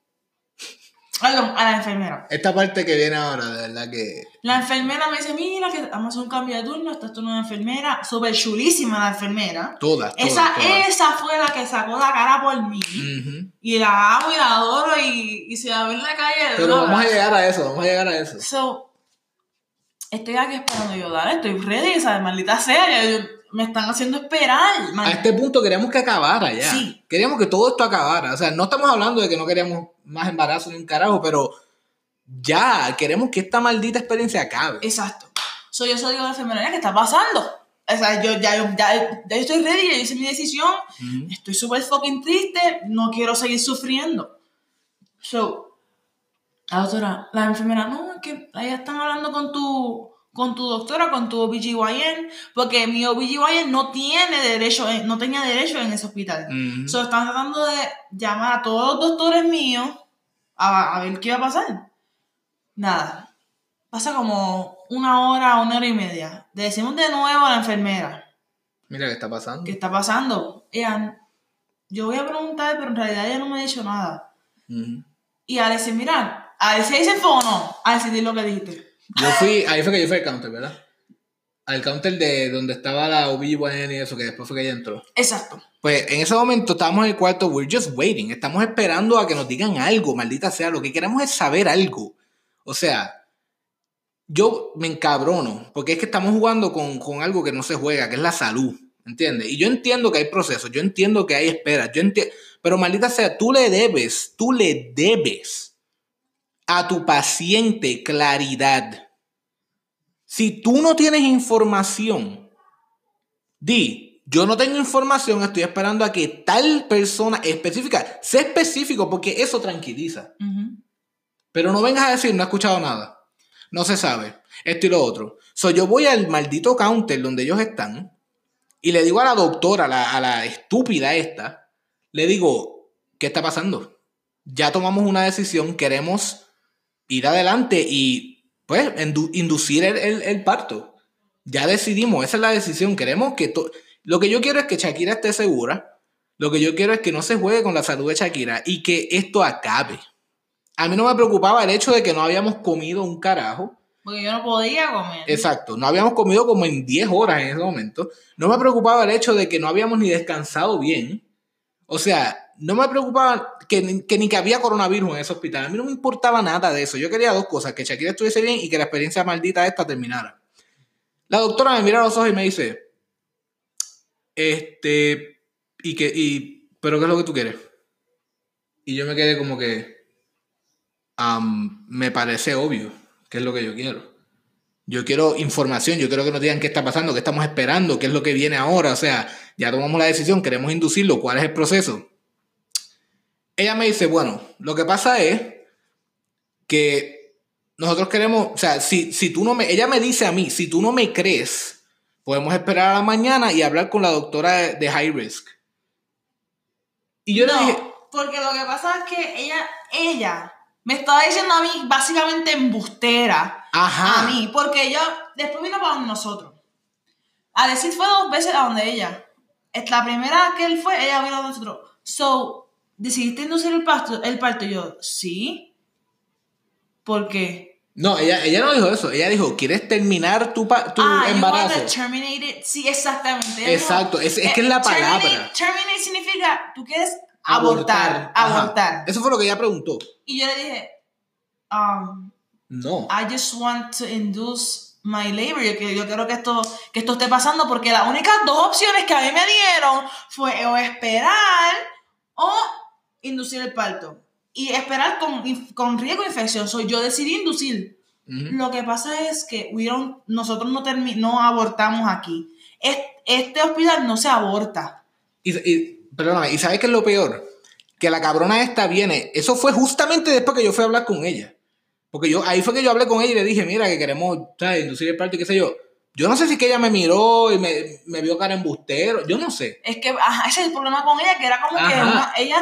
A la enfermera. Esta parte que viene ahora, de verdad que... La enfermera me dice, mira, que vamos a hacer un cambio de turno, esta es una enfermera, súper chulísima la enfermera. Todas. Esa fue la que sacó la cara por mí. Uh-huh. Y la amo y la adoro y se la ve en la calle. Pero vamos a llegar a eso, So, estoy aquí esperando yo, dale, estoy ready, ¿sabes? Maldita sea, me están haciendo esperar. A este punto queríamos que acabara ya. Sí. Queríamos que todo esto acabara. O sea, no estamos hablando de que no queríamos más embarazo ni un carajo, pero ya queremos que esta maldita experiencia acabe. Exacto. Yo soy digo a la enfermera, ¿qué está pasando? O sea, yo ya estoy ready, ya hice mi decisión. Uh-huh. Estoy súper fucking triste, no quiero seguir sufriendo. La doctora, la enfermera, no, es que ahí están hablando con tu doctora, con tu OBGYN, porque mi OBGYN no tenía derecho en ese hospital. Uh-huh. Están tratando de llamar a todos los doctores míos a ver qué iba a pasar. Nada. Pasa como una hora y media. Le decimos de nuevo a la enfermera. Mira, ¿qué está pasando? ¿Qué está pasando? Yo voy a preguntar, pero en realidad ella no me ha dicho nada. Uh-huh. Y a decir, mira, a ver si dice el fono, a decidir lo que dijiste. Ahí fue que yo fui al counter, ¿verdad? Al counter de donde estaba la OB-GYN y eso, que después fue que ella entró. Exacto. Pues en ese momento estábamos en el cuarto, we're just waiting. Estamos esperando a que nos digan algo, maldita sea. Lo que queremos es saber algo. O sea, yo me encabrono, porque es que estamos jugando con algo que no se juega, que es la salud, ¿entiendes? Y yo entiendo que hay procesos, yo entiendo que hay esperas, pero maldita sea, tú le debes a tu paciente claridad. Si tú no tienes información, yo no tengo información, estoy esperando a que tal persona específica, sé específico porque eso tranquiliza. Uh-huh. Pero no vengas a decir, no he escuchado nada. No se sabe. Esto y lo otro. Yo voy al maldito counter donde ellos están y le digo a la doctora, a la estúpida esta, le digo, ¿qué está pasando? Ya tomamos una decisión, queremos ir adelante y pues inducir el parto. Ya decidimos, esa es la decisión. Queremos que lo que yo quiero es que Shakira esté segura. Lo que yo quiero es que no se juegue con la salud de Shakira y que esto acabe. A mí no me preocupaba el hecho de que no habíamos comido un carajo. Porque yo no podía comer. Exacto, no habíamos comido como en 10 horas en ese momento. No me preocupaba el hecho de que no habíamos ni descansado bien. O sea, no me preocupaba que ni que había coronavirus en ese hospital. A mí no me importaba nada de eso. Yo quería dos cosas, que Shakira estuviese bien y que la experiencia maldita esta terminara. La doctora me mira a los ojos y me dice, ¿pero qué es lo que tú quieres? Y yo me quedé como que, me parece obvio qué es lo que yo quiero. Yo quiero información, yo quiero que nos digan qué está pasando, qué estamos esperando, qué es lo que viene ahora. O sea, ya tomamos la decisión, queremos inducirlo, ¿cuál es el proceso? Ella me dice, bueno, lo que pasa es que nosotros queremos, o sea, si tú no me, ella me dice a mí, si tú no me crees, podemos esperar a la mañana y hablar con la doctora de high risk. Y yo le dije, porque lo que pasa es que ella me estaba diciendo a mí básicamente embustera. Ajá. A mí, porque ella después vino para donde nosotros. A decir fue 2 veces a donde ella. La primera que él fue, ella vino a nosotros. So, ¿decidiste inducir el parto? Y yo, sí. ¿Por qué? No, ella no dijo eso. Ella dijo, ¿quieres terminar tu embarazo? You want to terminate it? Sí, exactamente. Ella Exacto, dijo, es que es la palabra. Terminate significa, tú quieres Abortar. abortar. Eso fue lo que ella preguntó. Y yo le dije, no. I just want to induce my labor. Yo quiero que esto esté pasando, porque las únicas 2 opciones que a mí me dieron fue o esperar o inducir el parto. Y esperar con riesgo de infección. Yo decidí inducir. Uh-huh. Lo que pasa es que nosotros no abortamos aquí. Este hospital no se aborta. Perdóname, ¿y sabes qué es lo peor? Que la cabrona esta viene. Eso fue justamente después que yo fui a hablar con ella. Porque ahí fue que yo hablé con ella y le dije, mira, que queremos, ¿sabes?, inducir el parto y qué sé yo. Yo no sé si es que ella me miró y me vio cara embustero. Yo no sé. Es que ese es el problema con ella, que era como que ella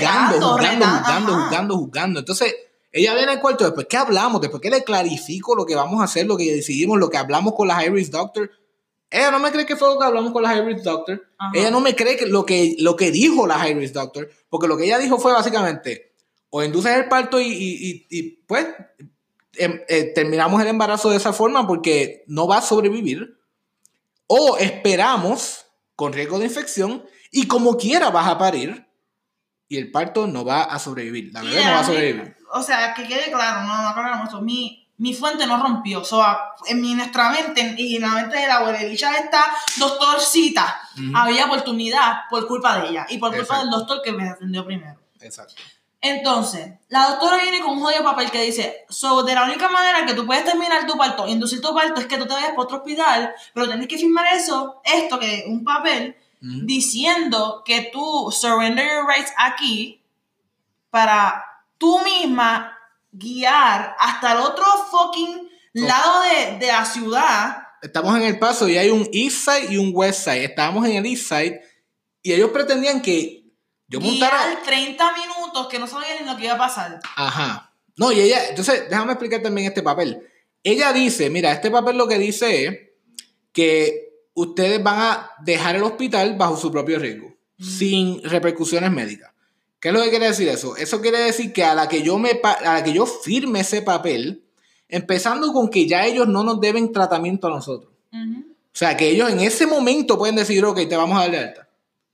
estaba juzgando. Entonces, ella viene al cuarto, después que hablamos, después que le clarifico lo que vamos a hacer, lo que decidimos, lo que hablamos con la High-Risk Doctor. Ella no me cree que fue lo que hablamos con la High-Risk Doctor. Ajá. Ella no me cree que lo que dijo la High-Risk Doctor, porque lo que ella dijo fue básicamente, o induces el parto y pues terminamos el embarazo de esa forma porque no va a sobrevivir, o esperamos con riesgo de infección y como quiera vas a parir y el parto no va a sobrevivir, la bebé no va a sobrevivir. O sea, que quede claro, no aclaramos esto, mi fuente no rompió, o sea, en nuestra mente y en la mente de la abuelita esta doctorcita, había oportunidad por culpa de ella y por culpa del doctor que me atendió primero. Exacto. Entonces, la doctora viene con un jodido papel que dice, de la única manera que tú puedes terminar tu parto, inducir tu parto, es que tú te vayas para otro hospital, pero tienes que firmar un papel, diciendo que tú surrender your rights aquí para tú misma guiar hasta el otro fucking lado de la ciudad. Estamos en El Paso y hay un East Side y un West Side. Estábamos en el East Side y ellos pretendían que yo montara 30 minutos que no sabía ni lo que iba a pasar. Ajá. No, y ella, entonces, déjame explicar también este papel. Ella dice, mira, este papel lo que dice es que ustedes van a dejar el hospital bajo su propio riesgo, sin repercusiones médicas. ¿Qué es lo que quiere decir eso? Eso quiere decir que a la que yo firme ese papel, empezando con que ya ellos no nos deben tratamiento a nosotros. O sea, que ellos en ese momento pueden decir, ok, te vamos a dar de alta.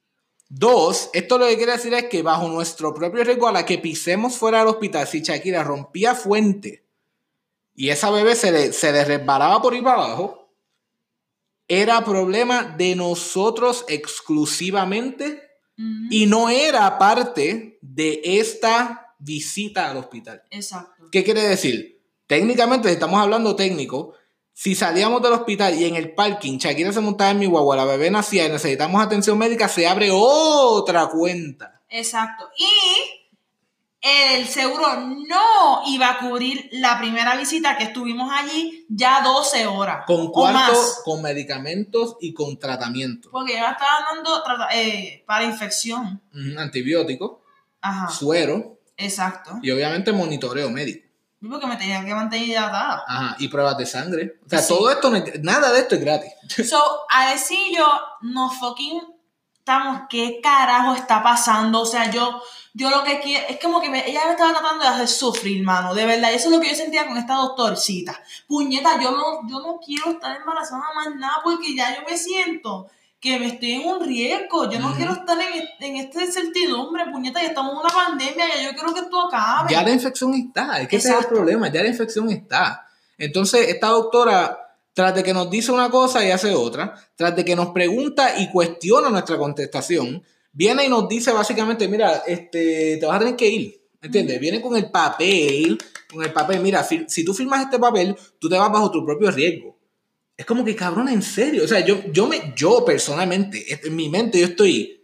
2, esto lo que quiere decir es que bajo nuestro propio riesgo, a la que pisemos fuera del hospital, si Shakira rompía fuente y esa bebé se le resbalaba por ir para abajo, era problema de nosotros exclusivamente y no era parte de esta visita al hospital. Exacto. ¿Qué quiere decir? Técnicamente, si estamos hablando técnico, si salíamos del hospital y en el parking Shakira se montaba en mi guagua, la bebé nacía y necesitamos atención médica, se abre otra cuenta. Exacto. Y el seguro no iba a cubrir la primera visita que estuvimos allí ya 12 horas. Con cuarto, con medicamentos y con tratamiento. Porque ya estaban dando para infección. Antibiótico, suero. Exacto. Y obviamente monitoreo médico. Porque me tenían que mantener hidratada. Ajá, y pruebas de sangre. O sea, todo esto, nada de esto es gratis. A decir yo, no fucking estamos, ¿qué carajo está pasando? O sea, yo lo que quiero, es como que ella me estaba tratando de hacer sufrir, mano, de verdad. Eso es lo que yo sentía con esta doctorcita. Puñeta, yo no quiero estar embarazada más nada porque ya yo me siento que me estoy en un riesgo. Yo no quiero estar en esta incertidumbre, puñeta, ya estamos en una pandemia, ya yo quiero que esto acabe. Ya la infección está, es que ese es el problema, ya la infección está. Entonces, esta doctora, tras de que nos dice una cosa y hace otra, tras de que nos pregunta y cuestiona nuestra contestación, viene y nos dice básicamente, mira, te vas a tener que ir, ¿entiendes? Viene con el papel, mira, si tú firmas este papel, tú te vas bajo tu propio riesgo. Es como que, cabrón, en serio. O sea, yo personalmente, en mi mente, yo estoy...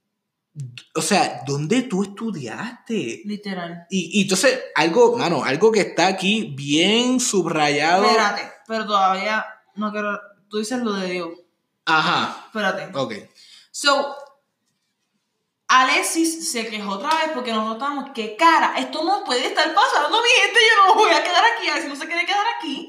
O sea, ¿dónde tú estudiaste? Literal. Y entonces, algo que está aquí bien subrayado... Espérate, pero todavía no quiero... Tú dices lo de Dios. Ajá. Espérate. Ok. Alexis se quejó otra vez porque nosotros estábamos, qué cara, esto no puede estar pasando, mi gente, yo no me voy a quedar aquí, a ver si no se quiere quedar aquí.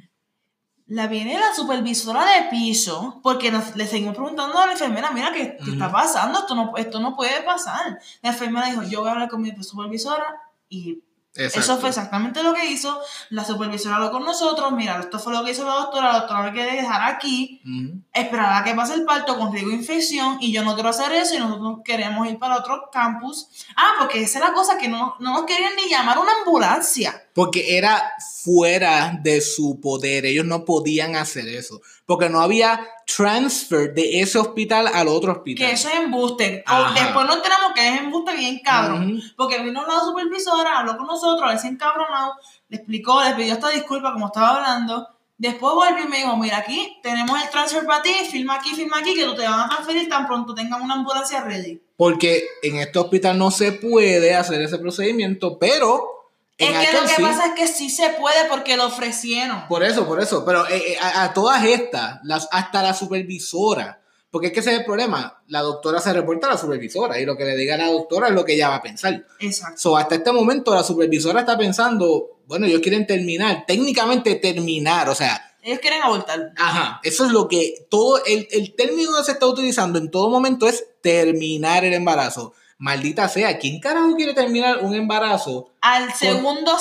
La viene la supervisora de piso, porque le seguimos preguntando a la enfermera, mira, ¿qué está pasando? Esto no puede pasar. La enfermera dijo, yo voy a hablar con mi supervisora y eso fue exactamente lo que hizo. La supervisora habló con nosotros, mira, esto fue lo que hizo la doctora lo quiere dejar aquí, esperar a que pase el parto con riesgo de infección, y yo no quiero hacer eso y nosotros queremos ir para otro campus. Porque esa es la cosa, que no nos querían ni llamar una ambulancia. Porque era fuera de su poder, ellos no podían hacer eso, porque no había transfer de ese hospital al otro hospital. Que eso es embuste. Después nos enteramos que es embuste bien cabrón, porque vino la supervisora, habló con nosotros, él se encabronado, le explicó, le pidió esta disculpa como estaba hablando, después volvió y me dijo, mira, aquí tenemos el transfer para ti, firma aquí, que tú te van a transferir tan pronto tengan una ambulancia ready. Porque en este hospital no se puede hacer ese procedimiento, pero... Es que lo que pasa es que sí se puede porque lo ofrecieron. Por eso. Pero a todas estas, hasta la supervisora, porque es que ese es el problema. La doctora se reporta a la supervisora y lo que le diga a la doctora es lo que ella va a pensar. Exacto. So, hasta este momento la supervisora está pensando, bueno, ellos quieren técnicamente terminar, o sea... Ellos quieren abortar. Ajá, eso es lo que... El término que se está utilizando en todo momento es terminar el embarazo. Maldita sea, ¿quién carajo quiere terminar un embarazo? Al segundo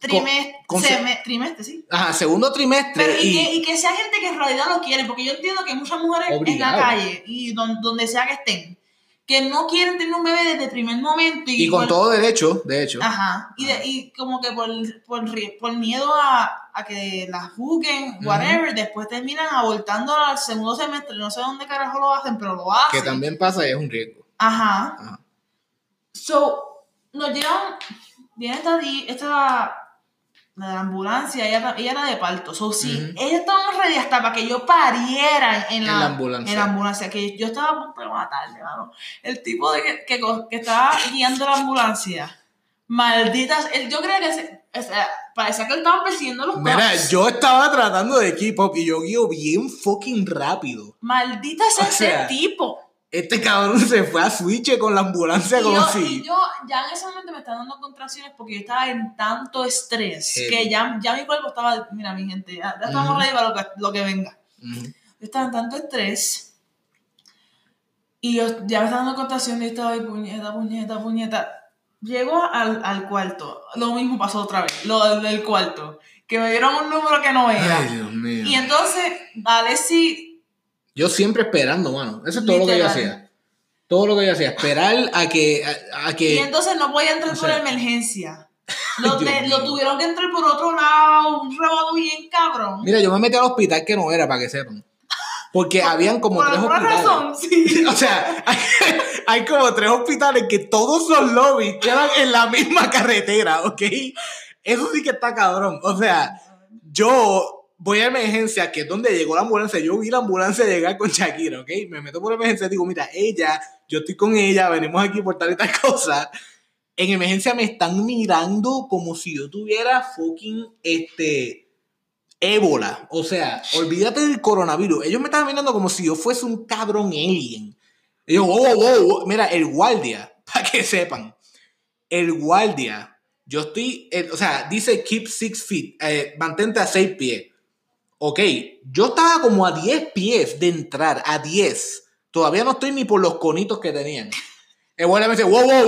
trimestre, sí. Ajá, segundo trimestre. Pero y que sea gente que en realidad lo quiere, porque yo entiendo que hay muchas mujeres en la calle y donde sea que estén, que no quieren tener un bebé desde el primer momento. Y con todo derecho, de hecho. Ajá. Y como que por miedo a que la juzguen, whatever, después terminan abortando al segundo semestre. No sé dónde carajo lo hacen, pero lo hacen. Que también pasa y es un riesgo. Ajá. So, nos llevan, viene la ambulancia, ella era de parto. So, sí, ellos estaban ready hasta para que yo pariera en la ambulancia. Que yo estaba a punto de matarme, mano. El tipo que estaba guiando la ambulancia, malditas, yo creo que parecía que él estaba persiguiendo los cops. Mira, yo estaba tratando de keep up y yo guío bien fucking rápido. Maldita sea ese tipo. Este cabrón se fue a switch con la ambulancia y yo ya en ese momento me estaba dando contracciones porque yo estaba en tanto estrés que ya mi cuerpo estaba, mira mi gente, ya estamos ready para lo que venga. Yo estaba en tanto estrés y yo ya me estaba dando contracciones y estaba ahí puñeta. Llego al cuarto, lo mismo pasó otra vez, lo del cuarto, que me dieron un número que no era. Ay, Dios mío. Y entonces, Alexis... Yo siempre esperando, mano. Eso es todo lo que yo hacía. Todo lo que yo hacía. Esperar a que... Y entonces no podía entrar por emergencia. Lo tuvieron que entrar por otro lado. Un robado bien cabrón. Mira, yo me metí al hospital que no era, para que sepan. Porque habían como 3 hospitales. Razón, sí. O sea, hay como 3 hospitales que todos los lobbies quedan en la misma carretera, ¿ok? Eso sí que está cabrón. O sea, yo... voy a emergencia, que es donde llegó la ambulancia. Yo vi la ambulancia llegar con Shakira, ¿ok? Me meto por emergencia y digo, mira, yo estoy con ella, venimos aquí por tal y tal cosa. En emergencia me están mirando como si yo tuviera fucking ébola. O sea, olvídate del coronavirus. Ellos me estaban mirando como si yo fuese un cabrón alien. Y yo, wow. Mira, el guardia, para que sepan. El guardia, yo estoy, o sea, dice keep 6 feet, mantente a 6 pies. Ok, yo estaba como a 10 pies de entrar, a 10. Todavía no estoy ni por los conitos que tenían. El guardia me dice,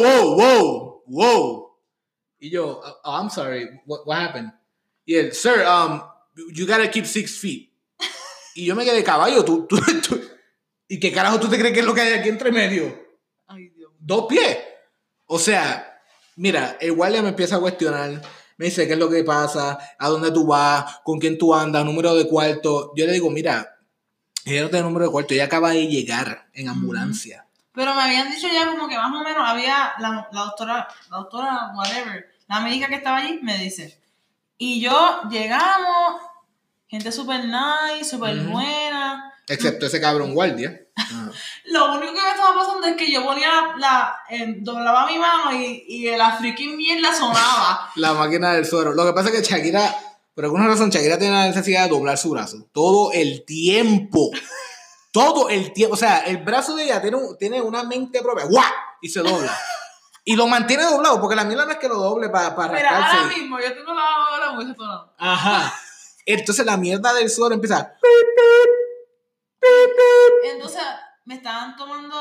wow. Y yo, I'm sorry, what happened? Y él, sir, you gotta keep 6 feet. Y yo me quedé, caballo, tú. ¿Y qué carajo tú te crees que es lo que hay aquí entre medio? Ay, Dios. 2 pies. O sea, mira, el guardia me empieza a cuestionar. Me dice, ¿qué es lo que pasa? ¿A dónde tú vas? ¿Con quién tú andas? ¿Número de cuarto? Yo le digo, mira, ella no tiene número de cuarto. Ella acaba de llegar en ambulancia. Pero me habían dicho ya como que más o menos había la doctora, whatever, la médica que estaba allí, me dice. Y llegamos, gente súper nice, súper buena. Excepto ese cabrón guardia. Lo único que me estaba pasando es que yo ponía doblaba mi mano y la freaking mierda sonaba. La máquina del suero. Lo que pasa es que Shakira, por alguna razón, Shakira tiene la necesidad de doblar su brazo. Todo el tiempo. O sea, el brazo de ella tiene una mente propia. ¡Guau! y se dobla. Y lo mantiene doblado, porque la mierda no es que lo doble para Mira, rascarse. ahora mismo yo tengo la lavadora muy detonada. Ajá. Entonces la mierda del suelo empieza. Entonces me estaban tomando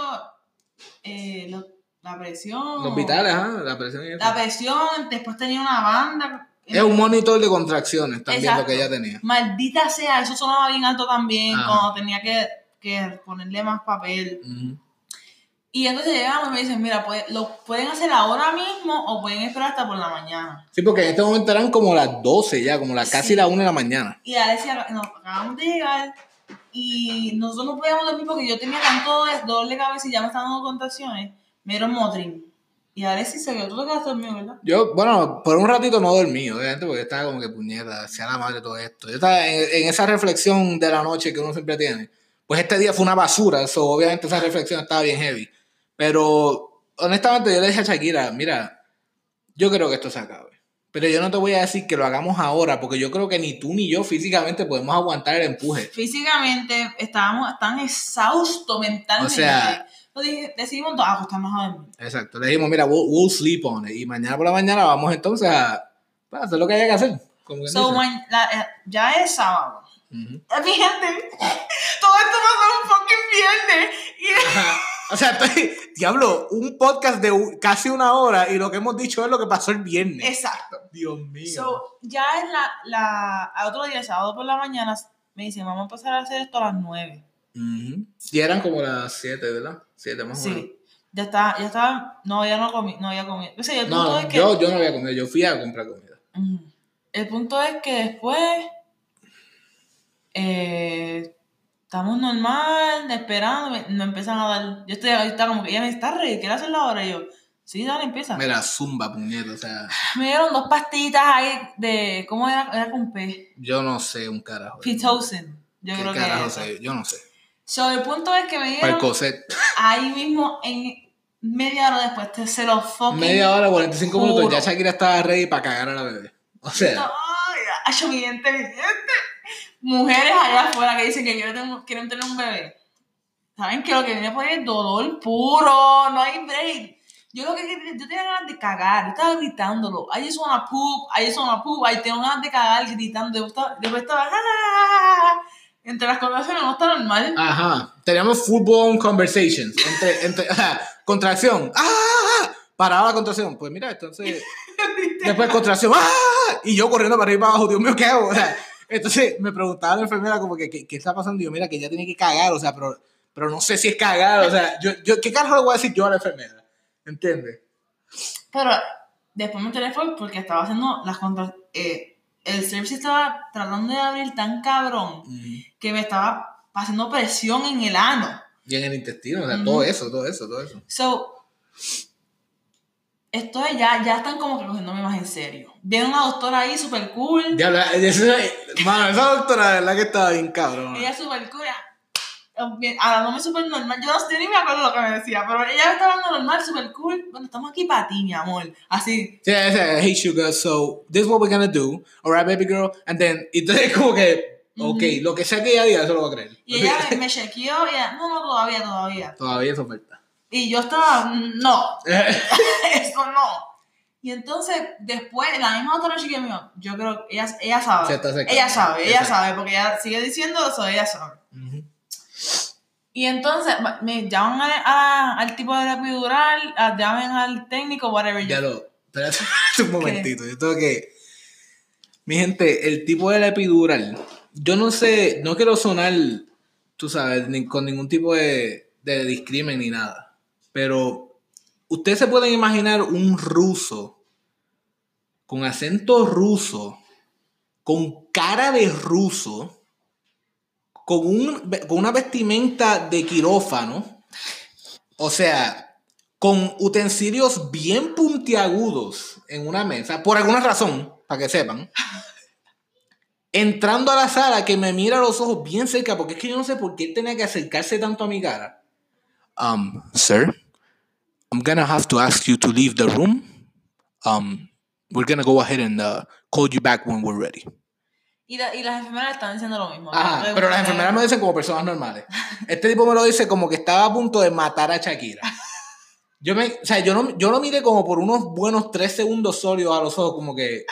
la presión. Los vitales, ajá, la presión y eso. La presión, después tenía una banda. Es un monitor de contracciones también. Exacto. Lo que ella tenía. Maldita sea, eso sonaba bien alto también, Ajá. cuando tenía que ponerle más papel. Y entonces llegamos y me dicen, mira, lo pueden hacer ahora mismo o pueden esperar hasta por la mañana. Sí, porque en este momento eran como las 12 ya, como casi las 1 de la mañana. Y Alessia, nos acabamos de llegar y nosotros no podíamos dormir porque yo tenía tanto dolor de cabeza y ya me estaban dando contracciones. Me dieron Motrin. Y Alessia se quedó, tú te quedaste dormido, ¿verdad? Yo, bueno, por un ratito no dormí, obviamente, porque estaba como que puñeta, sea la madre todo esto. Yo estaba en esa reflexión de la noche que uno siempre tiene. Pues este día fue una basura, eso obviamente esa reflexión estaba bien heavy. Pero, honestamente, yo le dije a Shakira, mira, yo creo que esto se acabe. Pero yo no te voy a decir que lo hagamos ahora, porque yo creo que ni tú ni yo físicamente podemos aguantar el empuje. Físicamente estábamos tan exhaustos mentalmente. O sea, decidimos acostarnos a dormir. Exacto, le dijimos, mira, we'll sleep on it. Y mañana por la mañana vamos entonces a hacer lo que haya que hacer. Como Ya es sábado. Fíjate, todo esto pasó un fucking viernes. O sea, diablo, un podcast de casi 1 hora y lo que hemos dicho es lo que pasó el viernes. Exacto. Dios mío. So, ya es al otro día, sábado por la mañana, me dicen, vamos a empezar a hacer esto a las 9. Y eran como las 7, ¿verdad? 7 más o menos. Sí. Ya estaba, no, ya no comí, no había comido. O sea, el punto es que, yo no había comido, yo fui a comprar comida. El punto es que después estamos normal, esperando, me empiezan a dar, yo estaba como que ella me está ready, ¿quieres hacerlo ahora? Y yo, sí, dale, empieza. Mira, zumba, puñeta, o sea. Me dieron 2 pastillitas ahí de, ¿cómo era? Era con P. Yo no sé un carajo. Pitocin. Yo creo que carajo sé? Yo no sé. So, el punto es que me dieron Percocet. ahí mismo en media hora después se lo fucking media hora, 45 minutos, ya Shakira estaba ready para cagar a la bebé. O sea. Ay, evidente. Mujeres allá afuera que dicen que quieren tener un bebé. ¿Saben que lo que viene por ahí es dolor puro? No hay break. Yo tenía ganas de cagar, yo estaba gritándolo. I just wanna poop, ahí tengo ganas de cagar gritando. Después estaba, entre las conversaciones no está normal. Ajá, teníamos full-blown conversations. Entre contracción, paraba la contracción. Pues mira, entonces, después contracción, y yo corriendo para arriba y para abajo, Dios mío, ¿qué hago? O sea, entonces me preguntaba la enfermera como que, ¿qué está pasando? Y yo, mira, que ella tiene que cagar, o sea, pero no sé si es cagar, o sea, yo ¿qué carajo le voy a decir yo a la enfermera? ¿Entiendes? Pero después me enteré fue porque estaba haciendo las el servicio estaba tratando de abrir tan cabrón que me estaba haciendo presión en el ano. Y en el intestino, o sea, todo eso. So, esto ya están como que cogiéndome más en serio. Viene una doctora ahí súper cool. Mano, esa doctora, de verdad que estaba bien cabrón. Ella es súper cool. Hablándome súper normal. Yo ni me acuerdo lo que me decía, pero ella me estaba hablando normal, súper cool. Bueno, estamos aquí para ti, mi amor. Así. Sí, hey sugar, so this is what we're gonna do. Alright, baby girl. And then, entonces como que, okay, lo que sea que ella diga, eso lo va a creer. Y ella me chequeó y ella, no, todavía. Todavía es oferta. Y yo estaba, no. Eso no. Y entonces, después, la misma otra chica me dijo, yo creo que ella sabe. Ella sabe, porque ella sigue diciendo eso, ella sabe. Y entonces me llaman al tipo de la epidural, llamen al técnico, whatever. Ya espérate un momentito. Yo tengo que. Mi gente, el tipo de la epidural, yo no sé, no quiero sonar, tú sabes, con ningún tipo de discrimen ni nada. Pero ustedes se pueden imaginar un ruso con acento ruso, con cara de ruso, con una vestimenta de quirófano, o sea, con utensilios bien puntiagudos en una mesa, por alguna razón, para que sepan, entrando a la sala, que me mira a los ojos bien cerca, porque es que yo no sé por qué él tenía que acercarse tanto a mi cara. Sir, I'm gonna have to ask you to leave the room. We're gonna go ahead and call you back when we're ready. Y las enfermeras están diciendo lo mismo. Ajá, pero las enfermeras me dicen como personas normales. Este tipo me lo dice como que estaba a punto de matar a Shakira. O sea, yo lo miré como por unos buenos 3 segundos sólidos a los ojos, como que...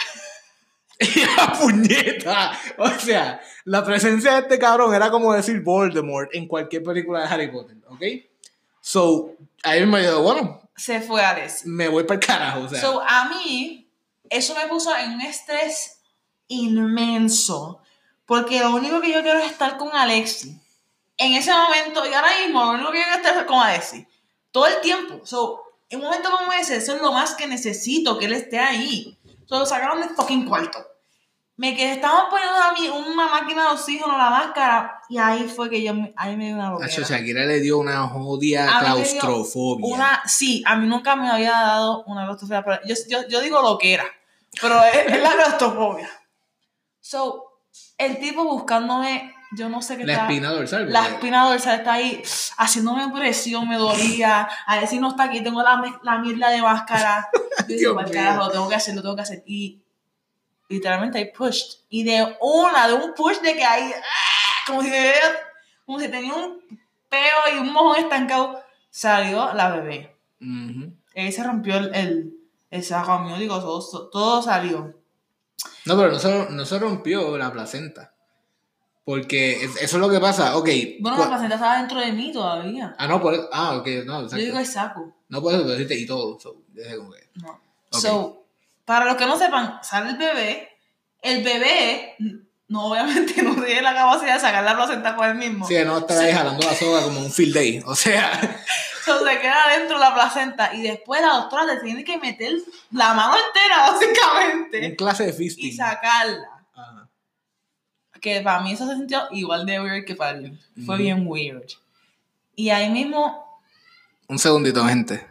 ¡La puñeta! O sea, la presencia de este cabrón era como decir Voldemort en cualquier película de Harry Potter, ¿ok? So, ahí me dijo, bueno... Se fue Alexi. Me voy para el carajo, o sea... So, a mí, eso me puso en un estrés inmenso. Porque lo único que yo quiero es estar con Alexi. En ese momento, y ahora mismo, lo único que yo quiero es estar con Alexi. Todo el tiempo. So, en un momento como ese, eso es lo más que necesito, que él esté ahí. So, lo sacaron del fucking cuarto. Estaban poniendo a mí una máquina de oxígeno, la máscara, y ahí fue que ahí me dio una loquera. Shakira le dio una jodida claustrofobia. Sí, a mí nunca me había dado una claustrofobia, pero yo digo loquera, pero es la claustrofobia. So, el tipo buscándome, yo no sé qué La espina dorsal. La espina dorsal está ahí, haciéndome presión, me dolía, a ver si no está aquí, tengo la mierda de máscara. Yo digo, carajo, lo tengo que hacer, y literalmente I pushed. Y de un push de que hay, como si tenía un peo y un mojón estancado, salió la bebé. Uh-huh. Ahí se rompió el saco mío, digo, todo salió. No, pero no se rompió la placenta. Porque eso es lo que pasa. Ok. Bueno, la placenta estaba dentro de mí todavía. No, por eso. Ok, no, exacto. Yo digo el saco. No puedes decirte y todo. No. Okay. So, para los que no sepan, sale el bebé. El bebé, no, obviamente no tiene la capacidad de sacar la placenta por él mismo. Sí, no estar ahí jalando la soga como un field day. O sea. So, se queda dentro la placenta y después la doctora le tiene que meter la mano entera, básicamente. En clase de fisting. Y sacarla. Ajá. Que para mí eso se sintió igual de weird que para él. Fue bien weird. Y ahí mismo... Un segundito, gente.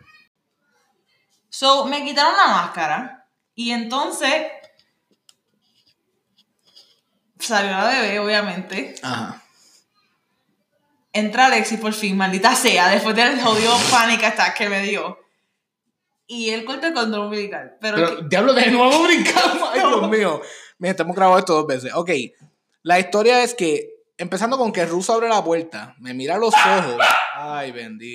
So, me quitaron la máscara. Y entonces... Salió la bebé, obviamente. Ajá. Entra Alexi por fin, maldita sea, después del jodido panic attack que me dio. Y él corta el cordón umbilical. Pero diablo, de nuevo brincamos. Ay, Dios mío. Mira, estamos grabando esto 2 veces. Ok. La historia es que, empezando con que el ruso abre la puerta, me mira a los ojos. Ay, bendito.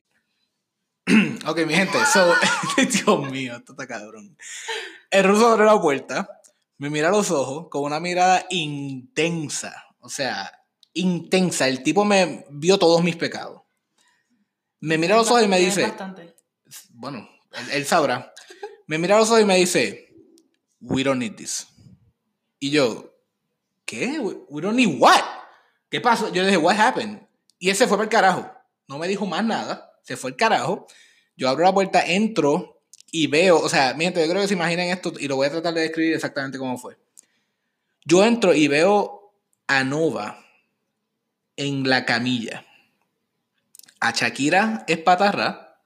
Ok, mi gente. Dios mío, esto está cabrón. El ruso abre la puerta, me mira a los ojos con una mirada intensa. O sea, intensa. El tipo me vio todos mis pecados. Me mira a los ojos y me dice... Bastante. Bueno, él sabrá. Me mira a los ojos y me dice, we don't need this. Y yo, ¿qué? We don't need what? ¿Qué pasó? Yo le dije, what happened? Y él se fue para el carajo. No me dijo más nada. Se fue al carajo. Yo abro la puerta, entro y veo, o sea, mi gente, yo creo que se imaginen esto y lo voy a tratar de describir exactamente cómo fue. Yo entro y veo a Nova en la camilla. A Shakira espatarra.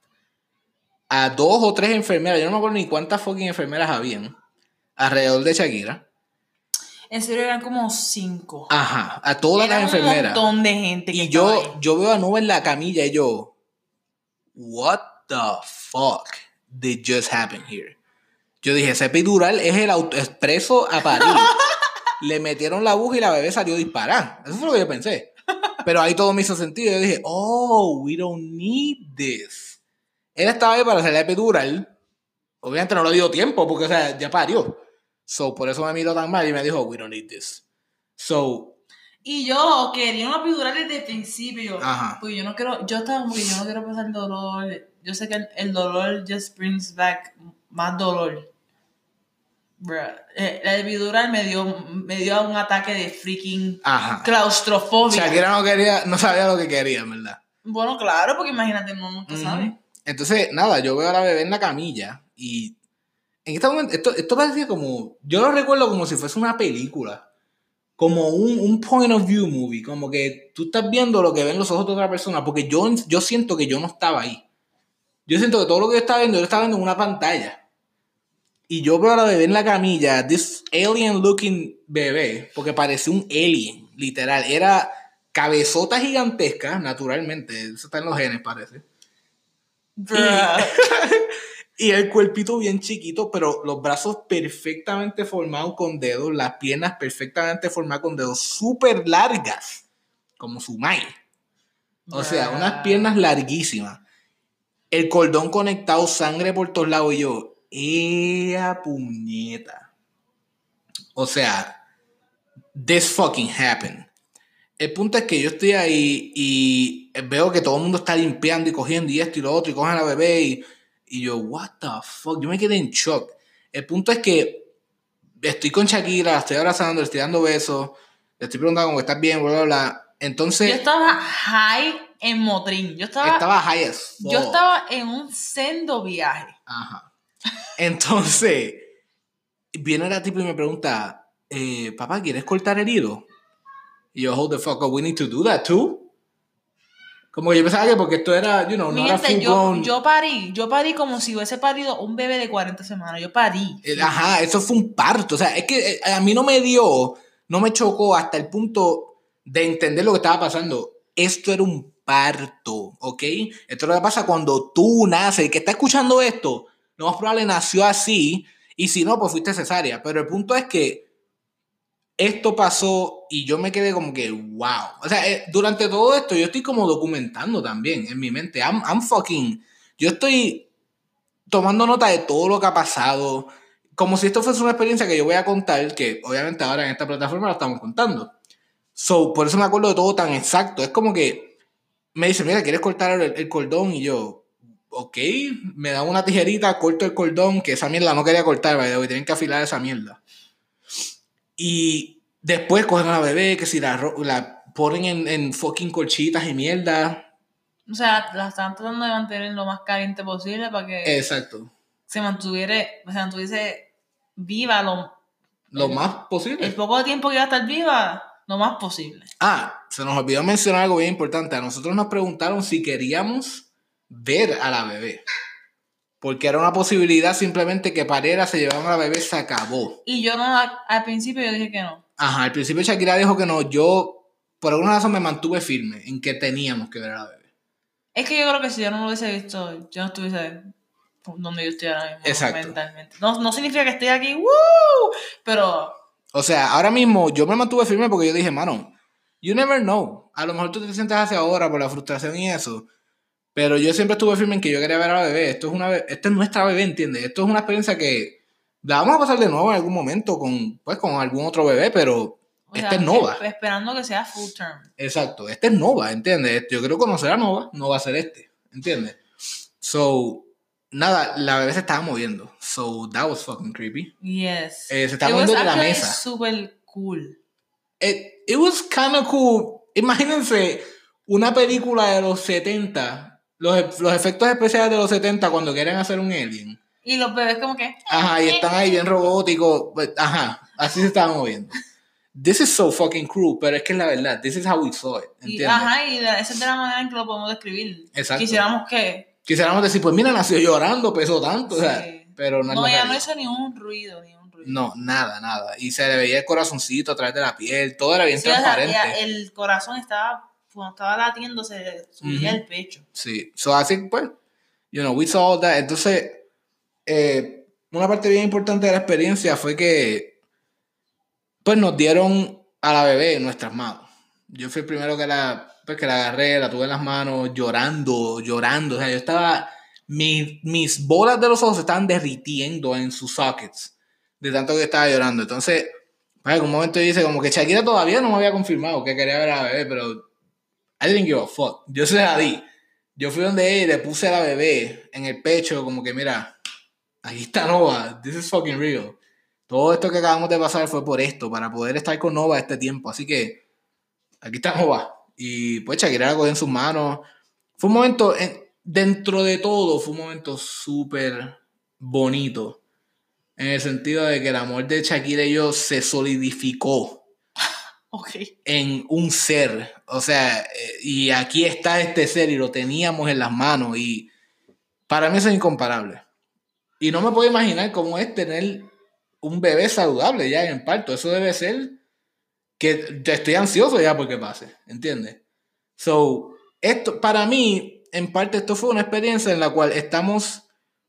A 2 o 3 enfermeras. Yo no me acuerdo ni cuántas fucking enfermeras habían alrededor de Shakira. En serio eran como 5. Ajá, a todas las enfermeras. Un montón de gente. Y yo veo a Nova en la camilla y yo, what the fuck did just happen here? Yo dije, ese epidural es el autoexpreso a parir. Le metieron la aguja y la bebé salió disparada. Eso fue lo que yo pensé. Pero ahí todo me hizo sentido. Yo dije, oh, we don't need this. Él estaba ahí para hacer la epidural. Obviamente no le dio tiempo porque, o sea, ya parió. So, por eso me miró tan mal y me dijo, we don't need this. So... Y yo quería una epidural desde el principio. Ajá. Porque yo no quiero pasar dolor. Yo sé que el dolor just brings back más dolor. Bruh. La epidural me dio un ataque de freaking claustrofobia. Shakira no sabía lo que quería, ¿verdad? Bueno, claro, porque imagínate, no nunca sabe. Entonces, nada, yo veo a la bebé en la camilla y en este momento, esto parecía como, yo lo recuerdo como si fuese una película, como un point of view movie, como que tú estás viendo lo que ven los ojos de otra persona, porque yo siento que yo no estaba ahí. Yo siento que todo lo que yo estaba viendo en una pantalla. Y yo veo a la bebé en la camilla, this alien looking bebé, porque parecía un alien, literal. Era cabezota gigantesca, naturalmente, eso está en los genes, parece. Y el cuerpito bien chiquito, pero los brazos perfectamente formados con dedos, las piernas perfectamente formadas con dedos, súper largas, como su mai. O sea, unas piernas larguísimas. el cordón conectado, sangre por todos lados, y yo, ¡ea puñeta! O sea, this fucking happened. El punto es que yo estoy ahí y veo que todo el mundo está limpiando y cogiendo y esto y lo otro y cogen a la bebé y yo, what the fuck, yo me quedé en shock. El punto es que estoy con Shakira, la estoy abrazando, le estoy dando besos, le estoy preguntando cómo estás bien, bla, bla, bla. Entonces, Yo estaba high en Motrín. estaba high as fuck. Yo estaba en un sendo viaje. Ajá. Entonces, viene la tipa y me pregunta, papá, ¿quieres cortar el hilo? Y yo, hold the fuck up, we need to do that too. Como que yo pensaba que porque esto era, you know, Mi no era gente, full blown. yo parí como si hubiese parido un bebé de 40 semanas. Yo parí. Ajá, eso fue un parto. O sea, es que a mí no me chocó hasta el punto de entender lo que estaba pasando. Esto era un parto, ¿ok? Esto es lo que pasa cuando tú naces. El que está escuchando esto, lo más probable nació así. Y si no, pues fuiste cesárea. Pero el punto es que esto pasó y yo me quedé como que, wow. O sea, durante todo esto yo estoy como documentando también en mi mente. Yo estoy tomando nota de todo lo que ha pasado, como si esto fuese una experiencia que yo voy a contar, que obviamente ahora en esta plataforma la estamos contando. So, por eso me acuerdo de todo tan exacto. Es como que me dice, mira, ¿quieres cortar el cordón? Y yo, ok, me da una tijerita, corto el cordón, que esa mierda no quería cortar, ¿verdad? Tienen que afilar esa mierda. Y después cogen a la bebé, que si la ponen en fucking colchitas y mierda. O sea, la estaban tratando de mantener lo más caliente posible para que Exacto. se mantuviese viva Lo más posible. el poco tiempo que iba a estar viva, lo más posible. Se nos olvidó mencionar algo bien importante. A nosotros nos preguntaron si queríamos ver a la bebé. Porque era una posibilidad simplemente que pariera, se llevaban a la bebé, se acabó. Y yo no, al principio yo dije que no. Ajá, al principio Shakira dijo que no. Yo, por alguna razón, me mantuve firme en que teníamos que ver a la bebé. Es que yo creo que si yo no lo hubiese visto, yo no estuviese donde yo estoy ahora mismo. Exacto. Mentalmente. No significa que estoy aquí, ¡woo! Pero... O sea, ahora mismo yo me mantuve firme porque yo dije, mano, you never know. A lo mejor tú te sientes hacia ahora por la frustración y eso. Pero yo siempre estuve firme en que yo quería ver a la bebé. Esto es nuestra bebé, ¿entiendes? Esto es una experiencia que la vamos a pasar de nuevo en algún momento con algún otro bebé, pero esta es Nova. Esperando que sea full term. Exacto, este es Nova, ¿entiendes? Yo quiero conocer a Nova, no va a ser este, ¿entiendes? So, nada, la bebé se estaba moviendo. So, that was fucking creepy. Yes. Se estaba moviendo de la mesa. Super cool. It was kind of cool. Imagínense una película de los 70, los efectos especiales de los 70 cuando quieren hacer un alien. Y los bebés como que... Ajá, y están ahí bien robóticos. Ajá, así se estaban moviendo. This is so fucking cruel, pero es que es la verdad. This is how we saw it, ¿entiendes? Esa es de la manera en que lo podemos describir. Exacto. Quisiéramos decir, pues mira, nació llorando, pesó tanto, sí. O sea, pero no ella no hizo ni un ruido. No, nada. Y se le veía el corazoncito a través de la piel, todo era bien transparente. O sea, el corazón cuando estaba latiendo, se subía el pecho. Sí, so así pues, we saw all that. Entonces, una parte bien importante de la experiencia fue que, pues nos dieron a la bebé en nuestras manos. Yo fui el primero que la agarré, la tuve en las manos, llorando. O sea, yo estaba, mis bolas de los ojos se estaban derritiendo en sus sockets, de tanto que estaba llorando. Entonces, en algún momento dice como que Shakira todavía no me había confirmado que quería ver a la bebé, pero I didn't give a fuck. Yo se la di. Yo fui donde ella y le puse a la bebé en el pecho como que mira, aquí está Nova, this is fucking real. Todo esto que acabamos de pasar fue por esto, para poder estar con Nova este tiempo. Así que aquí está Nova. Y pues Shakira la cogió en sus manos. Fue un momento, dentro de todo, fue un momento súper bonito. En el sentido de que el amor de Shakira y yo se solidificó en un ser. O sea, y aquí está este ser y lo teníamos en las manos. Y para mí eso es incomparable. Y no me puedo imaginar cómo es tener un bebé saludable ya en parto. Eso debe ser que estoy ansioso ya porque pase, ¿entiendes? So, esto, para mí, en parte esto fue una experiencia en la cual estamos...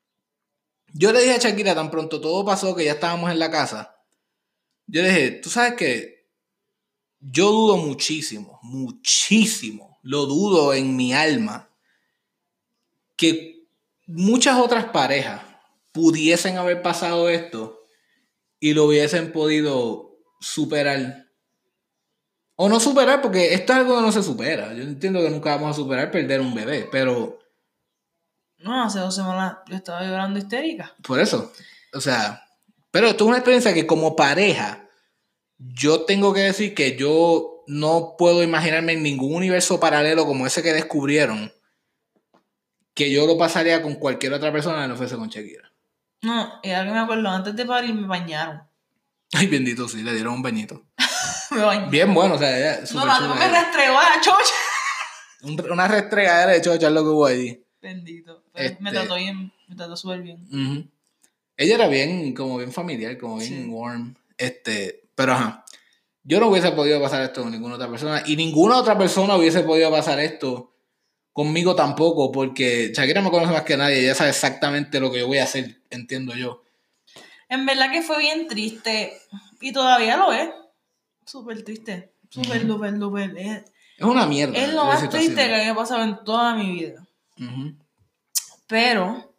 Yo le dije a Shakira tan pronto todo pasó que ya estábamos en la casa. Yo le dije, tú sabes que yo dudo muchísimo, lo dudo en mi alma, que muchas otras parejas pudiesen haber pasado esto y lo hubiesen podido superar. O no superar, porque esto es algo que no se supera. Yo entiendo que nunca vamos a superar perder un bebé, pero... No, hace 2 semanas yo estaba llorando histérica. Por eso. O sea, pero esto es una experiencia que como pareja, yo tengo que decir que yo no puedo imaginarme en ningún universo paralelo como ese que descubrieron, que yo lo pasaría con cualquier otra persona que no fuese con Shakira. No, y ahora que me acuerdo, antes de parir me bañaron. Ay, bendito, sí, le dieron un bañito. Me bañaron. Bien bueno, o sea, ella No, súper la chula. me restregó a la chocha. Una restregadera de chocha es lo que hubo allí. Bendito. Pero me trató bien, me trató súper bien. Uh-huh. Ella era bien, como bien familiar, como bien warm. Pero ajá. Yo no hubiese podido pasar esto con ninguna otra persona. Y ninguna otra persona hubiese podido pasar esto conmigo tampoco. Porque Shakira me conoce más que nadie. Ella sabe exactamente lo que yo voy a hacer, entiendo yo. En verdad que fue bien triste. Y todavía lo es. Súper triste. Súper, súper, súper. Es una mierda. Es lo más triste que me ha pasado en toda mi vida. Uh-huh. Pero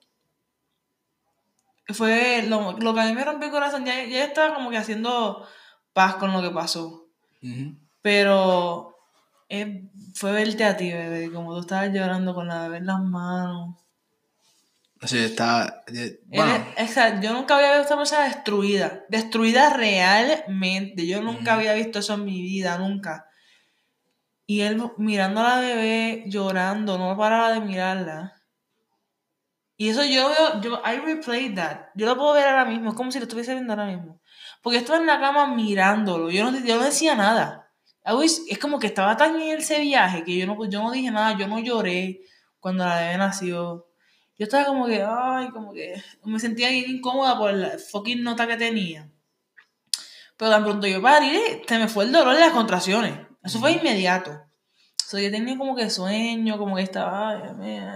fue lo que a mí me rompió el corazón. Ya estaba como que haciendo paz con lo que pasó. Uh-huh. Pero fue verte a ti, bebé. Como tú estabas llorando con la bebé en las manos. Sí, estaba... Bueno. Yo nunca había visto a esa persona destruida. Destruida realmente. Yo nunca había visto eso en mi vida, nunca. Y él mirando a la bebé, llorando, no paraba de mirarla. Y eso I replayed that. Yo lo puedo ver ahora mismo, es como si lo estuviese viendo ahora mismo. Porque estaba en la cama mirándolo, yo no decía nada. Es como que estaba tan en ese viaje que yo no dije nada, yo no lloré cuando la bebé nació. Yo estaba como que, como que me sentía bien incómoda por la fucking nota que tenía. Pero tan pronto yo parí, se me fue el dolor de las contracciones. Eso fue inmediato. Yo tenía como que sueño, como que estaba...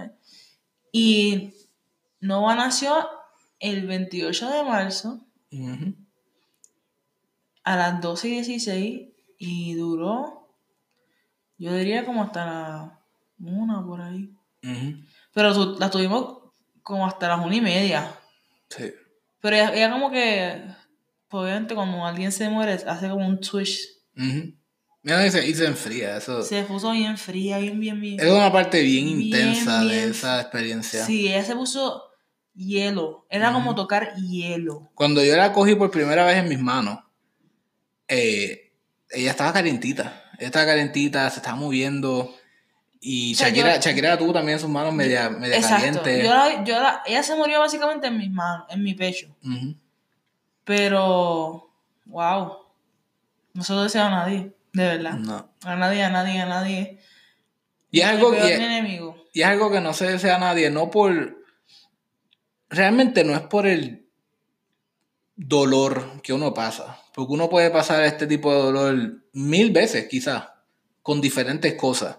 Y Nova nació el 28 de marzo Uh-huh. a las 12:16 y duró, yo diría como hasta la 1 por ahí. Uh-huh. Pero la tuvimos como hasta las 1:30. Sí. Pero ella como que, obviamente cuando alguien se muere, hace como un twitch. Uh-huh. Mira, y se enfría. Eso. Se puso bien fría, bien. Es una parte bien intensa de esa experiencia. Sí, ella se puso hielo. Era como tocar hielo. Cuando yo la cogí por primera vez en mis manos, ella estaba calentita. Ella estaba calentita, se estaba moviendo. Y O sea, Shakira la tuvo también en sus manos media exacto. caliente. Ella se murió básicamente en mis manos, en mi pecho. Uh-huh. Pero, wow. No se lo deseo a nadie, de verdad. No. A nadie. Y es algo enemigo. Y es algo que no se desea a nadie, no por... Realmente no es por el dolor que uno pasa. Porque uno puede pasar este tipo de dolor 1000 veces, quizás, con diferentes cosas.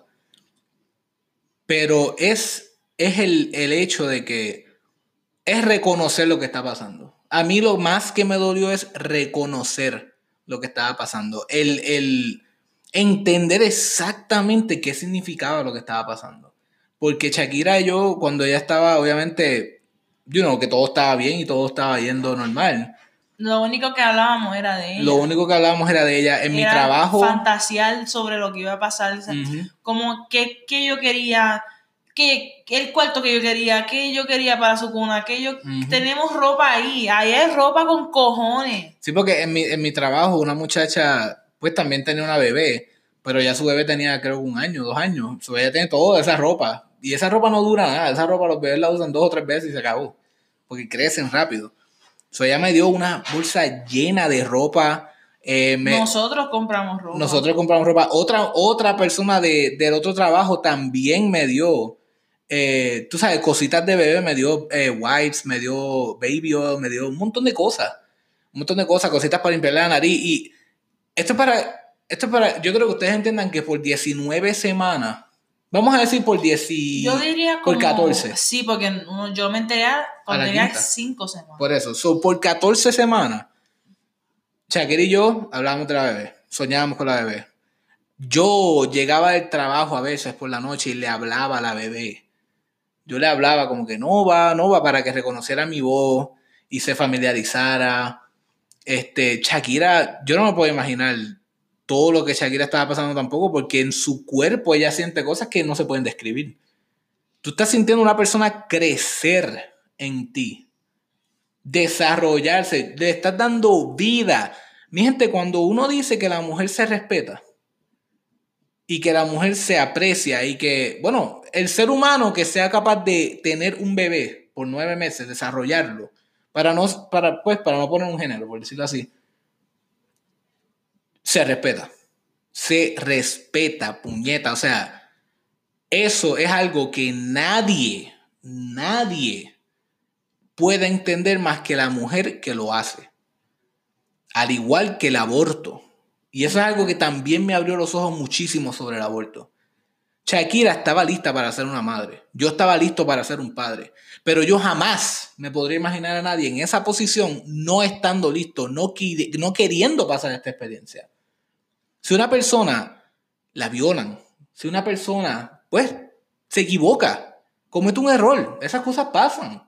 Pero es el hecho de que es reconocer lo que está pasando. A mí lo más que me dolió es reconocer lo que estaba pasando. El entender exactamente qué significaba lo que estaba pasando. Porque Shakira y yo, cuando ella estaba, obviamente, que todo estaba bien y todo estaba yendo normal. Lo único que hablábamos era de ella. Lo único que hablábamos era de ella. En mi trabajo... fantasear sobre lo que iba a pasar. Como que yo quería... el cuarto que yo quería para su cuna, tenemos ropa ahí hay ropa con cojones. Sí, porque en mi trabajo una muchacha pues también tenía una bebé, pero ya su bebé tenía creo 1 año, 2 años, su bebé tiene toda esa ropa, y esa ropa no dura nada, esa ropa los bebés la usan 2 o 3 veces y se acabó, porque crecen rápido. Ella me dio una bolsa llena de ropa. Nosotros compramos ropa. Otra persona del otro trabajo también me dio... tú sabes, cositas de bebé, me dio wipes, me dio baby oil, me dio un montón de cosas, cositas para limpiarle la nariz. Y esto es para, yo creo que ustedes entiendan que por 19 semanas, vamos a decir por 10, yo diría como, por 14. Sí, porque yo me enteré cuando tenía 5 semanas. Por eso, por 14 semanas, Shakira y yo hablábamos de la bebé, soñábamos con la bebé. Yo llegaba del trabajo a veces por la noche y le hablaba a la bebé. Yo le hablaba como que no va, para que reconociera mi voz y se familiarizara. Shakira, yo no me puedo imaginar todo lo que Shakira estaba pasando tampoco, porque en su cuerpo ella siente cosas que no se pueden describir. Tú estás sintiendo una persona crecer en ti, desarrollarse, le estás dando vida. Mi gente, cuando uno dice que la mujer se respeta y que la mujer se aprecia y que, bueno, el ser humano que sea capaz de tener un bebé por 9 meses, desarrollarlo, para no poner un género, por decirlo así, se respeta. Se respeta, puñeta. O sea, eso es algo que nadie puede entender más que la mujer que lo hace. Al igual que el aborto. Y eso es algo que también me abrió los ojos muchísimo sobre el aborto. Shakira estaba lista para ser una madre. Yo estaba listo para ser un padre. Pero yo jamás me podría imaginar a nadie en esa posición no estando listo, no queriendo pasar esta experiencia. Si una persona la violan, si una persona, pues, se equivoca, comete un error, esas cosas pasan.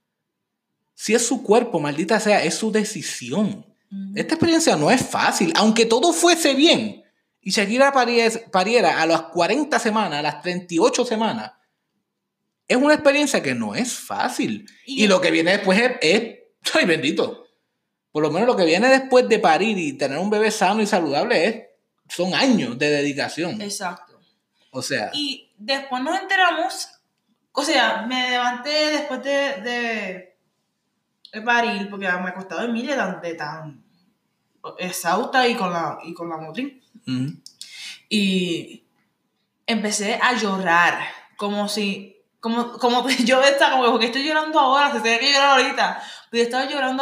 Si es su cuerpo, maldita sea, es su decisión. Esta experiencia no es fácil, aunque todo fuese bien. Y Shakira pariera a las 40 semanas, a las 38 semanas. Es una experiencia que no es fácil. Y lo que viene después es ay bendito. Por lo menos lo que viene después de parir y tener un bebé sano y saludable son años de dedicación. Exacto. O sea. Y después nos enteramos, o sea, me levanté después de parir, porque me acostaba dormir de tan exhausta y con la motriz. Uh-huh. Y empecé a llorar, como yo estaba, como porque estoy llorando ahora, se tiene que llorar ahorita, pero yo estaba llorando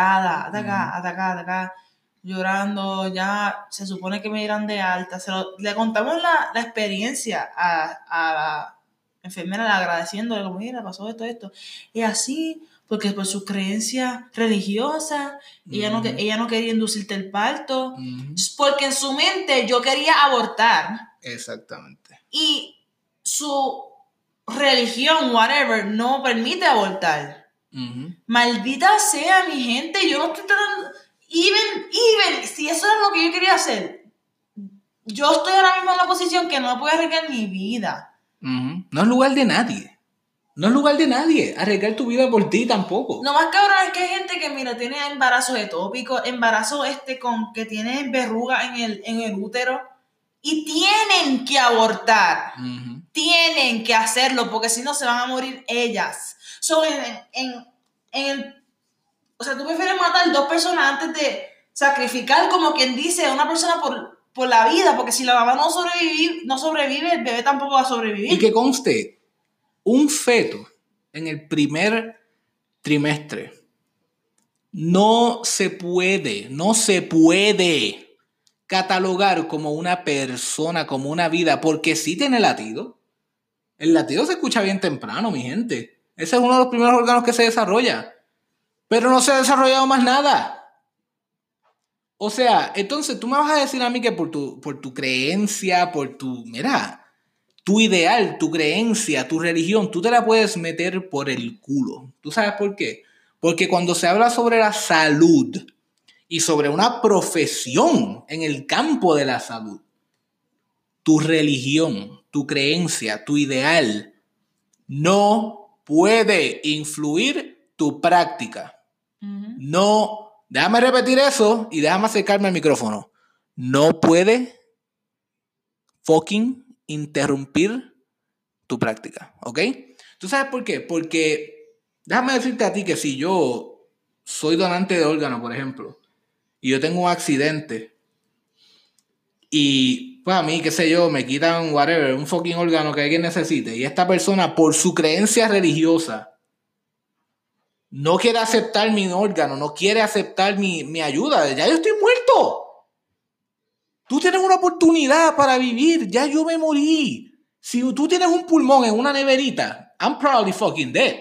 atacada, llorando, ya se supone que me dieran de alta. Le contamos la experiencia a la enfermera, agradeciéndole, como, mira, pasó esto, y así, porque por su creencia religiosa, ella no quería inducirte el parto, porque en su mente yo quería abortar. Exactamente. Y su religión, whatever, no permite abortar. Maldita sea, mi gente, yo no estoy tratando... Even, si eso era lo que yo quería hacer, yo estoy ahora mismo en una posición que no puedo arriesgar mi vida. No es lugar de nadie. No es lugar de nadie. Arriesgar tu vida por ti tampoco. No más cabrón es que hay gente que, mira, tiene embarazos etópicos, embarazo con que tiene verruga en el útero y tienen que abortar. Tienen que hacerlo porque si no se van a morir ellas. O sea, tú prefieres matar 2 personas antes de sacrificar, como quien dice, a una persona por la vida, porque si la mamá no sobrevive, el bebé tampoco va a sobrevivir. Y que conste, un feto en el primer trimestre no se puede catalogar como una persona, como una vida, porque sí tiene latido. El latido se escucha bien temprano, mi gente. Ese es uno de los primeros órganos que se desarrolla. Pero no se ha desarrollado más nada. O sea, entonces tú me vas a decir a mí que por tu creencia, tu ideal, tu creencia, tu religión, tú te la puedes meter por el culo. ¿Tú sabes por qué? Porque cuando se habla sobre la salud y sobre una profesión en el campo de la salud, tu religión, tu creencia, tu ideal no puede influir tu práctica. No, déjame repetir eso y déjame acercarme al micrófono. No puede fucking interrumpir tu práctica, ¿ok? ¿Tú sabes por qué? Porque déjame decirte a ti que si yo soy donante de órgano, por ejemplo, y yo tengo un accidente y pues a mí, qué sé yo, me quitan whatever, un fucking órgano que alguien necesite y esta persona por su creencia religiosa no quiere aceptar mi órgano, no quiere aceptar mi ayuda, ya yo estoy muerto. Tú tienes una oportunidad para vivir, ya yo me morí. Si tú tienes un pulmón en una neverita, I'm probably fucking dead.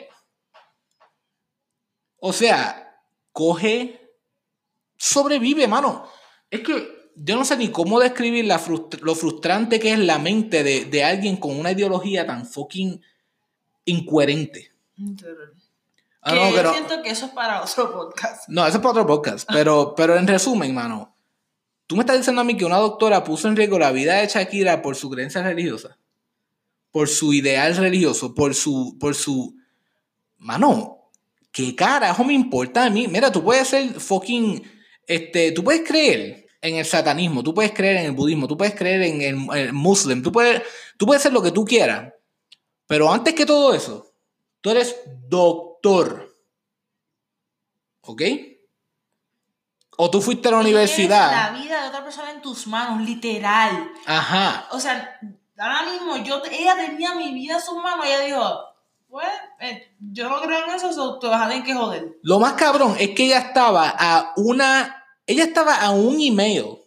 O sea, sobrevive, mano. Es que yo no sé ni cómo describir lo frustrante que es la mente de alguien con una ideología tan fucking incoherente. Que No, yo siento que eso es para otro podcast. No, eso es para otro podcast. Pero en resumen, mano, tú me estás diciendo a mí que una doctora puso en riesgo la vida de Shakira por su creencia religiosa, por su ideal religioso, por su... Mano, ¿qué carajo me importa a mí? Mira, tú puedes ser fucking... tú puedes creer en el satanismo, tú puedes creer en el budismo, tú puedes creer en el muslim, tú puedes ser lo que tú quieras. Pero antes que todo eso, tú eres doctor. ¿Ok? O tú fuiste a la universidad. La vida de otra persona en tus manos, literal. Ajá. O sea, ahora mismo ella tenía mi vida en sus manos y ella dijo, pues, yo no creo en eso, te vas a tener que joder. Lo más cabrón es que ella estaba a un email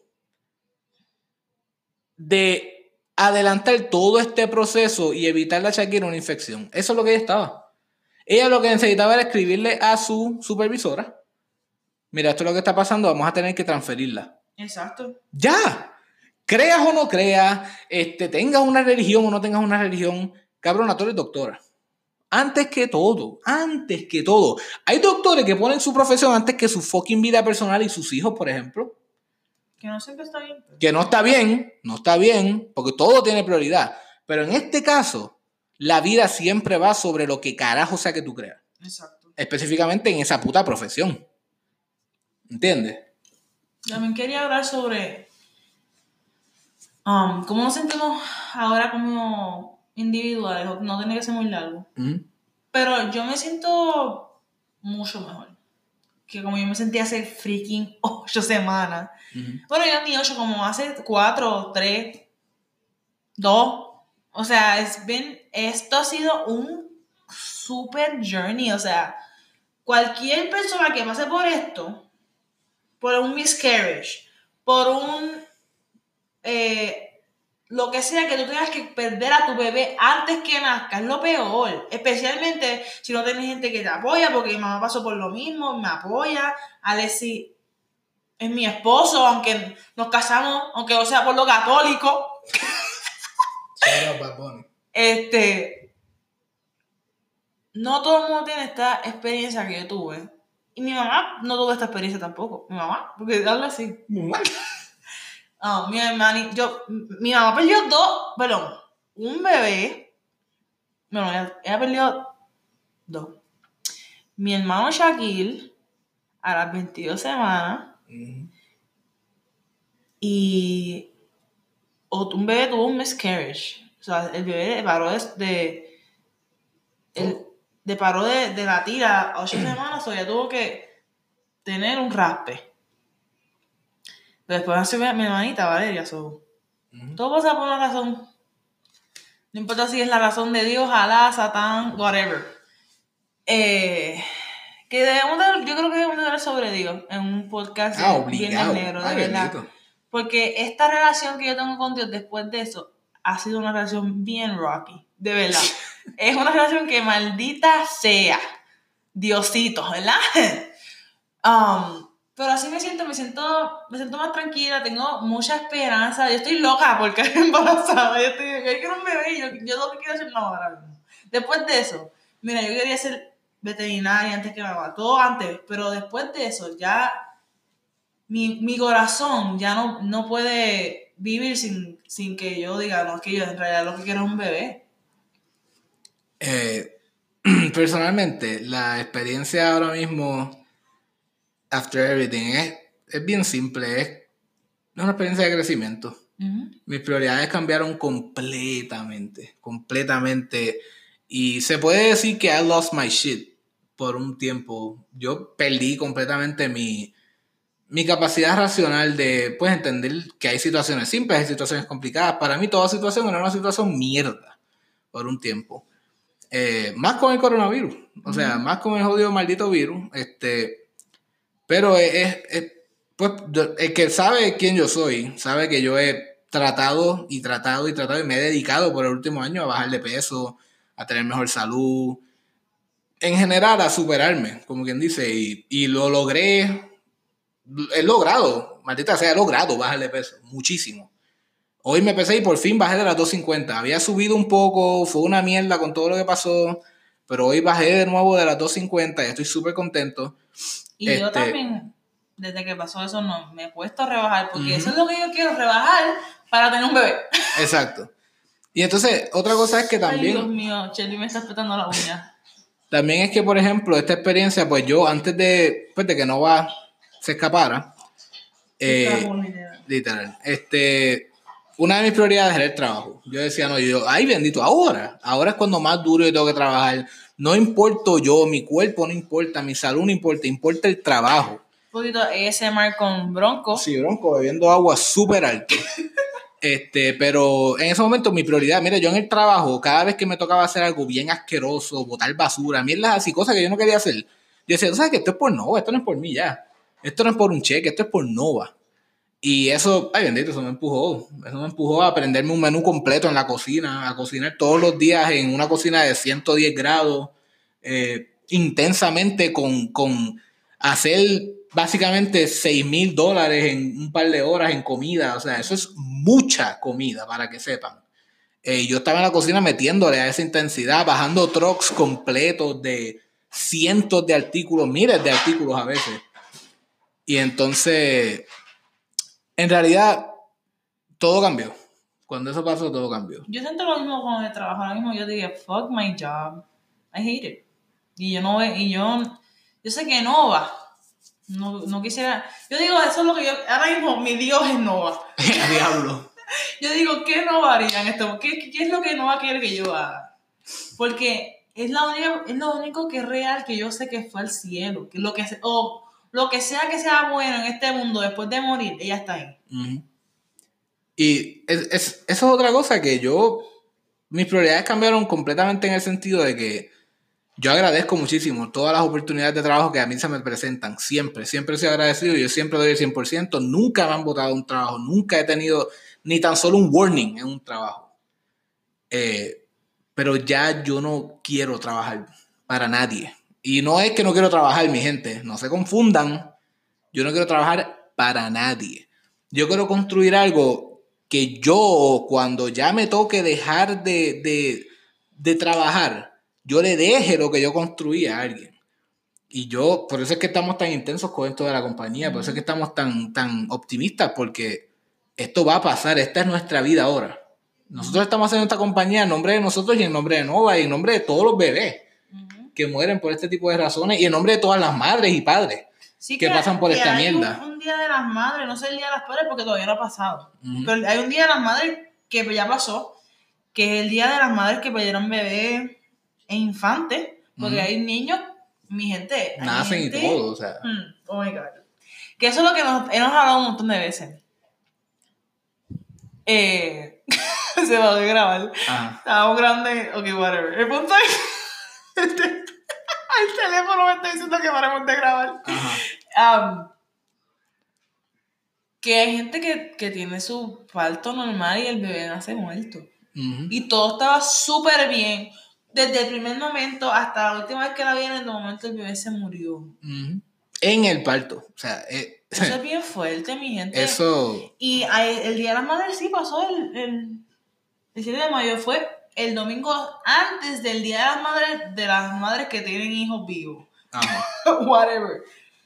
de adelantar todo este proceso y evitarle a Shakira una infección. Eso es lo que ella estaba. Ella lo que necesitaba era escribirle a su supervisora: mira, esto es lo que está pasando, vamos a tener que transferirla. Exacto. ¡Ya! Creas o no creas, tengas una religión o no tengas una religión, cabrona, tú eres doctora. Antes que todo. Hay doctores que ponen su profesión antes que su fucking vida personal y sus hijos, por ejemplo. Que no siempre está bien. Que no está bien, porque todo tiene prioridad. Pero en este caso, la vida siempre va sobre lo que carajo sea que tú creas. Exacto. Específicamente en esa puta profesión. ¿Entiendes? También quería hablar sobre cómo nos sentimos ahora como individuales, no tiene que ser muy largo. Uh-huh. Pero yo me siento mucho mejor que como yo me sentí hace freaking 8 semanas. Uh-huh. Bueno, ya ni 8, como hace 4, 3, 2. O sea, esto ha sido un super journey. O sea, cualquier persona que pase por esto, por un miscarriage, por un lo que sea, que tú tengas que perder a tu bebé antes que nazca, es lo peor. Especialmente si no tienes gente que te apoya, porque mi mamá pasó por lo mismo, me apoya. Alexi es mi esposo, aunque nos casamos, aunque no sea por lo católico. No todo el mundo tiene esta experiencia que yo tuve. Y mi mamá no tuvo esta experiencia tampoco. Mi mamá, porque habla así. Mi mamá perdió un bebé. Bueno, ella perdió 2. Mi hermano Shaquille a las 22 semanas. Uh-huh. Y un bebé tuvo un miscarriage. O sea, el bebé paró de la tira a 8 semanas, o ya tuvo que tener un raspe. Pero después nació mi hermanita Valeria. Uh-huh. Todo pasa por una razón. No importa si es la razón de Dios, Alá, Satán, whatever. Yo creo que debemos de hablar sobre Dios en un podcast bien negro, de verdad. Porque esta relación que yo tengo con Dios después de eso ha sido una relación bien rocky, de verdad. Es una relación que maldita sea Diosito, ¿verdad? Pero así me siento más tranquila, tengo mucha esperanza. Yo estoy loca porque estoy embarazada. Yo quiero un bebé, yo lo que quiero hacer ahora. Después de eso, mira, yo quería ser veterinaria antes que mamá, todo antes, pero después de eso ya mi corazón ya no puede vivir sin que yo diga, no, es que yo en realidad lo que quiero es un bebé. Personalmente, la experiencia ahora mismo after everything es bien simple, es una experiencia de crecimiento. Uh-huh. Mis prioridades cambiaron completamente, y se puede decir que I lost my shit por un tiempo. Yo perdí completamente mi capacidad racional de pues entender que hay situaciones simples, hay situaciones complicadas. Para mí toda situación era una situación mierda por un tiempo. Más con el coronavirus, o sea, más con el jodido maldito virus, pero pues el que sabe quién yo soy, sabe que yo he tratado y me he dedicado por el último año a bajar de peso, a tener mejor salud, en general a superarme, como quien dice, y lo logré, he logrado bajar de peso, muchísimo. Hoy me pesé y por fin bajé de las 250. Había subido un poco, fue una mierda con todo lo que pasó. pero hoy bajé de nuevo de las 2.50 y estoy súper contento. Y yo también, desde que pasó eso, no me he puesto a rebajar, porque eso es lo que yo quiero, rebajar para tener un bebé. Exacto. Y entonces, otra cosa es que también... Ay, Dios mío, Shelly me está espetando la uña. También es que, por ejemplo, esta experiencia, pues yo, antes de que Nova se escapara, literal, una de mis prioridades era el trabajo. Yo decía, no, ay, bendito, ahora es cuando más duro yo tengo que trabajar. No importo yo, mi cuerpo no importa, mi salud no importa, importa el trabajo. Un poquito ASMR con Bronco. Sí, Bronco, bebiendo agua súper alto. Pero en ese momento mi prioridad, mira, yo en el trabajo, cada vez que me tocaba hacer algo bien asqueroso, botar basura, mierdas así, cosas que yo no quería hacer, yo decía, tú sabes que esto es por Nova, esto no es por mí ya. Esto no es por un cheque, esto es por Nova. Y eso, ay bendito, eso me empujó a aprenderme un menú completo en la cocina, a cocinar todos los días en una cocina de 110 grados, intensamente con hacer básicamente $6,000 en un par de horas en comida. O sea, eso es mucha comida, para que sepan. Yo estaba en la cocina metiéndole a esa intensidad, bajando trucks completos de cientos de artículos, miles de artículos a veces. Y entonces, en realidad, todo cambió. Cuando eso pasó, todo cambió. Yo siento lo mismo con el trabajo. Ahora mismo yo diría, fuck my job. I hate it. Y yo sé que Nova. No quisiera. Yo digo, eso es lo que yo. Ahora mismo, mi Dios es Nova. Diablo. Yo digo, ¿qué Nova haría en esto? ¿Qué es lo que Nova quiere que yo haga? Porque es lo único que es real que yo sé que fue al cielo. Que lo que sea que sea bueno en este mundo después de morir, ella está ahí. Uh-huh. Y eso es otra cosa que mis prioridades cambiaron completamente en el sentido de que yo agradezco muchísimo todas las oportunidades de trabajo que a mí se me presentan. Siempre he sido agradecido. Yo siempre doy el 100%. Nunca me han botado un trabajo. Nunca he tenido ni tan solo un warning en un trabajo. Pero ya yo no quiero trabajar para nadie. Y no es que no quiero trabajar, mi gente. No se confundan. Yo no quiero trabajar para nadie. Yo quiero construir algo que yo, cuando ya me toque dejar de trabajar, yo le deje lo que yo construí a alguien. Y por eso es que estamos tan intensos con esto de la compañía, por eso es que estamos tan optimistas, porque esto va a pasar, esta es nuestra vida ahora. Nosotros estamos haciendo esta compañía en nombre de nosotros y en nombre de Nova y en nombre de todos los bebés que mueren por este tipo de razones y en nombre de todas las madres y padres que pasan por esta mierda. Un día de las madres, no sé el día de las padres porque todavía no ha pasado, pero hay un día de las madres que ya pasó, que es el día de las madres que perdieron bebés e infantes, porque hay niños, mi gente, nacen y todo, o sea. Oh my God. Que eso es lo que hemos hablado un montón de veces. Se va a grabar. Estábamos grandes. Ok, whatever. El punto es el teléfono me está diciendo que paremos de grabar. Que hay gente que tiene su parto normal y el bebé nace muerto. Y todo estaba súper bien. Desde el primer momento hasta la última vez que la vi, en el momento el bebé se murió. En el parto. O sea, eso es bien fuerte, mi gente. Eso. Y el Día de las Madres sí pasó el 7 de mayo. Fue el domingo antes del Día de las Madres que tienen hijos vivos. Whatever.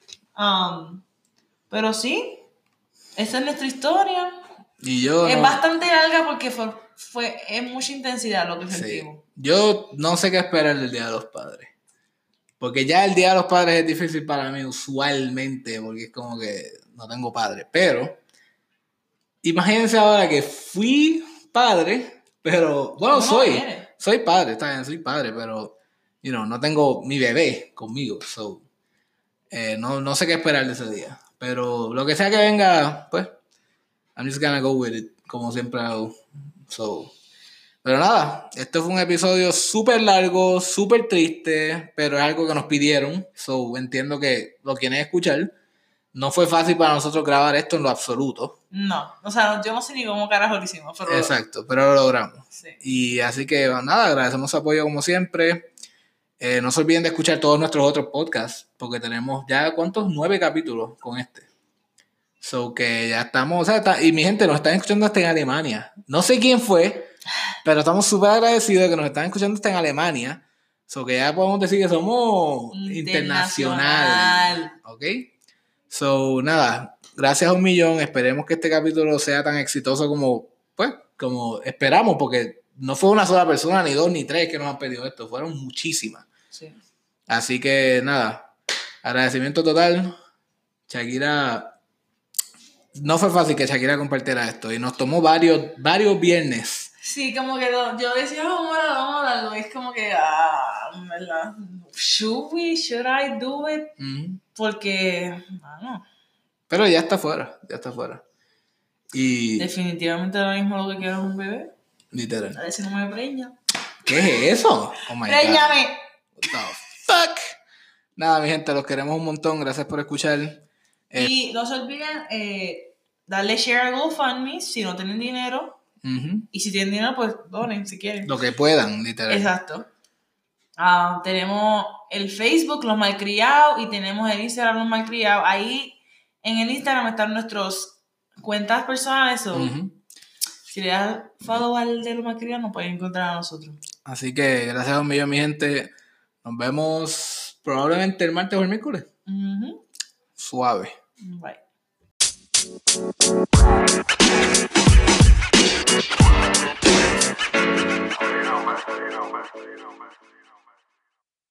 Pero sí, esa es nuestra historia. Y es bastante larga porque es mucha intensidad lo que sentimos. Yo no sé qué esperar del Día de los Padres. Porque ya el Día de los Padres es difícil para mí usualmente, porque es como que no tengo padre. Pero imagínense ahora que fui padre, pero bueno, soy padre, está bien, soy padre, pero no tengo mi bebé conmigo. So, no sé qué esperar de ese día. Pero lo que sea que venga, pues, I'm just gonna go with it, como siempre hago. So, pero nada, este fue un episodio súper largo, súper triste, pero es algo que nos pidieron. So, entiendo que lo quieren escuchar. No fue fácil para nosotros grabar esto en lo absoluto. No, o sea, yo no sé ni cómo carajo lo hicimos. Pero exacto, pero lo logramos. Sí. Y así que nada, agradecemos su apoyo como siempre. No se olviden de escuchar todos nuestros otros podcasts, porque tenemos ya, ¿cuántos? 9 capítulos con este. So que ya estamos, o sea, y mi gente nos están escuchando hasta en Alemania. No sé quién fue, pero estamos súper agradecidos de que nos están escuchando hasta en Alemania. So que ya podemos decir que somos internacional. ¿Ok? So, nada, gracias a 1,000,000. Esperemos que este capítulo sea tan exitoso como, pues, como esperamos, porque no fue una sola persona, ni 2, ni 3 que nos han pedido esto, fueron muchísimas. Sí. Así que, nada, agradecimiento total. Shakira, no fue fácil que Shakira compartiera esto, y nos tomó varios viernes. Sí, como que yo decía, vamos a hablarlo. Es como que, ¿verdad? Should I do it? Porque, pero ya está fuera, Y definitivamente ahora mismo lo que quiero es un bebé. literal. A ver si no me preña. ¿Qué es eso? Oh my ¡Préñame! God. What the fuck? Nada, mi gente, los queremos un montón. Gracias por escuchar. Y no se olviden darle share a GoFundMe si no tienen dinero. Y si tienen dinero, pues donen si quieren. Lo que puedan, literal. Exacto. Tenemos el Facebook, Los Malcriados, y tenemos el Instagram, Los Malcriados. Ahí en el Instagram están nuestras cuentas personales. Si le das follow al de Los Malcriados, nos pueden encontrar a nosotros. Así que gracias a 1,000,000, mi gente. Nos vemos probablemente el martes o el miércoles. Suave. Bye.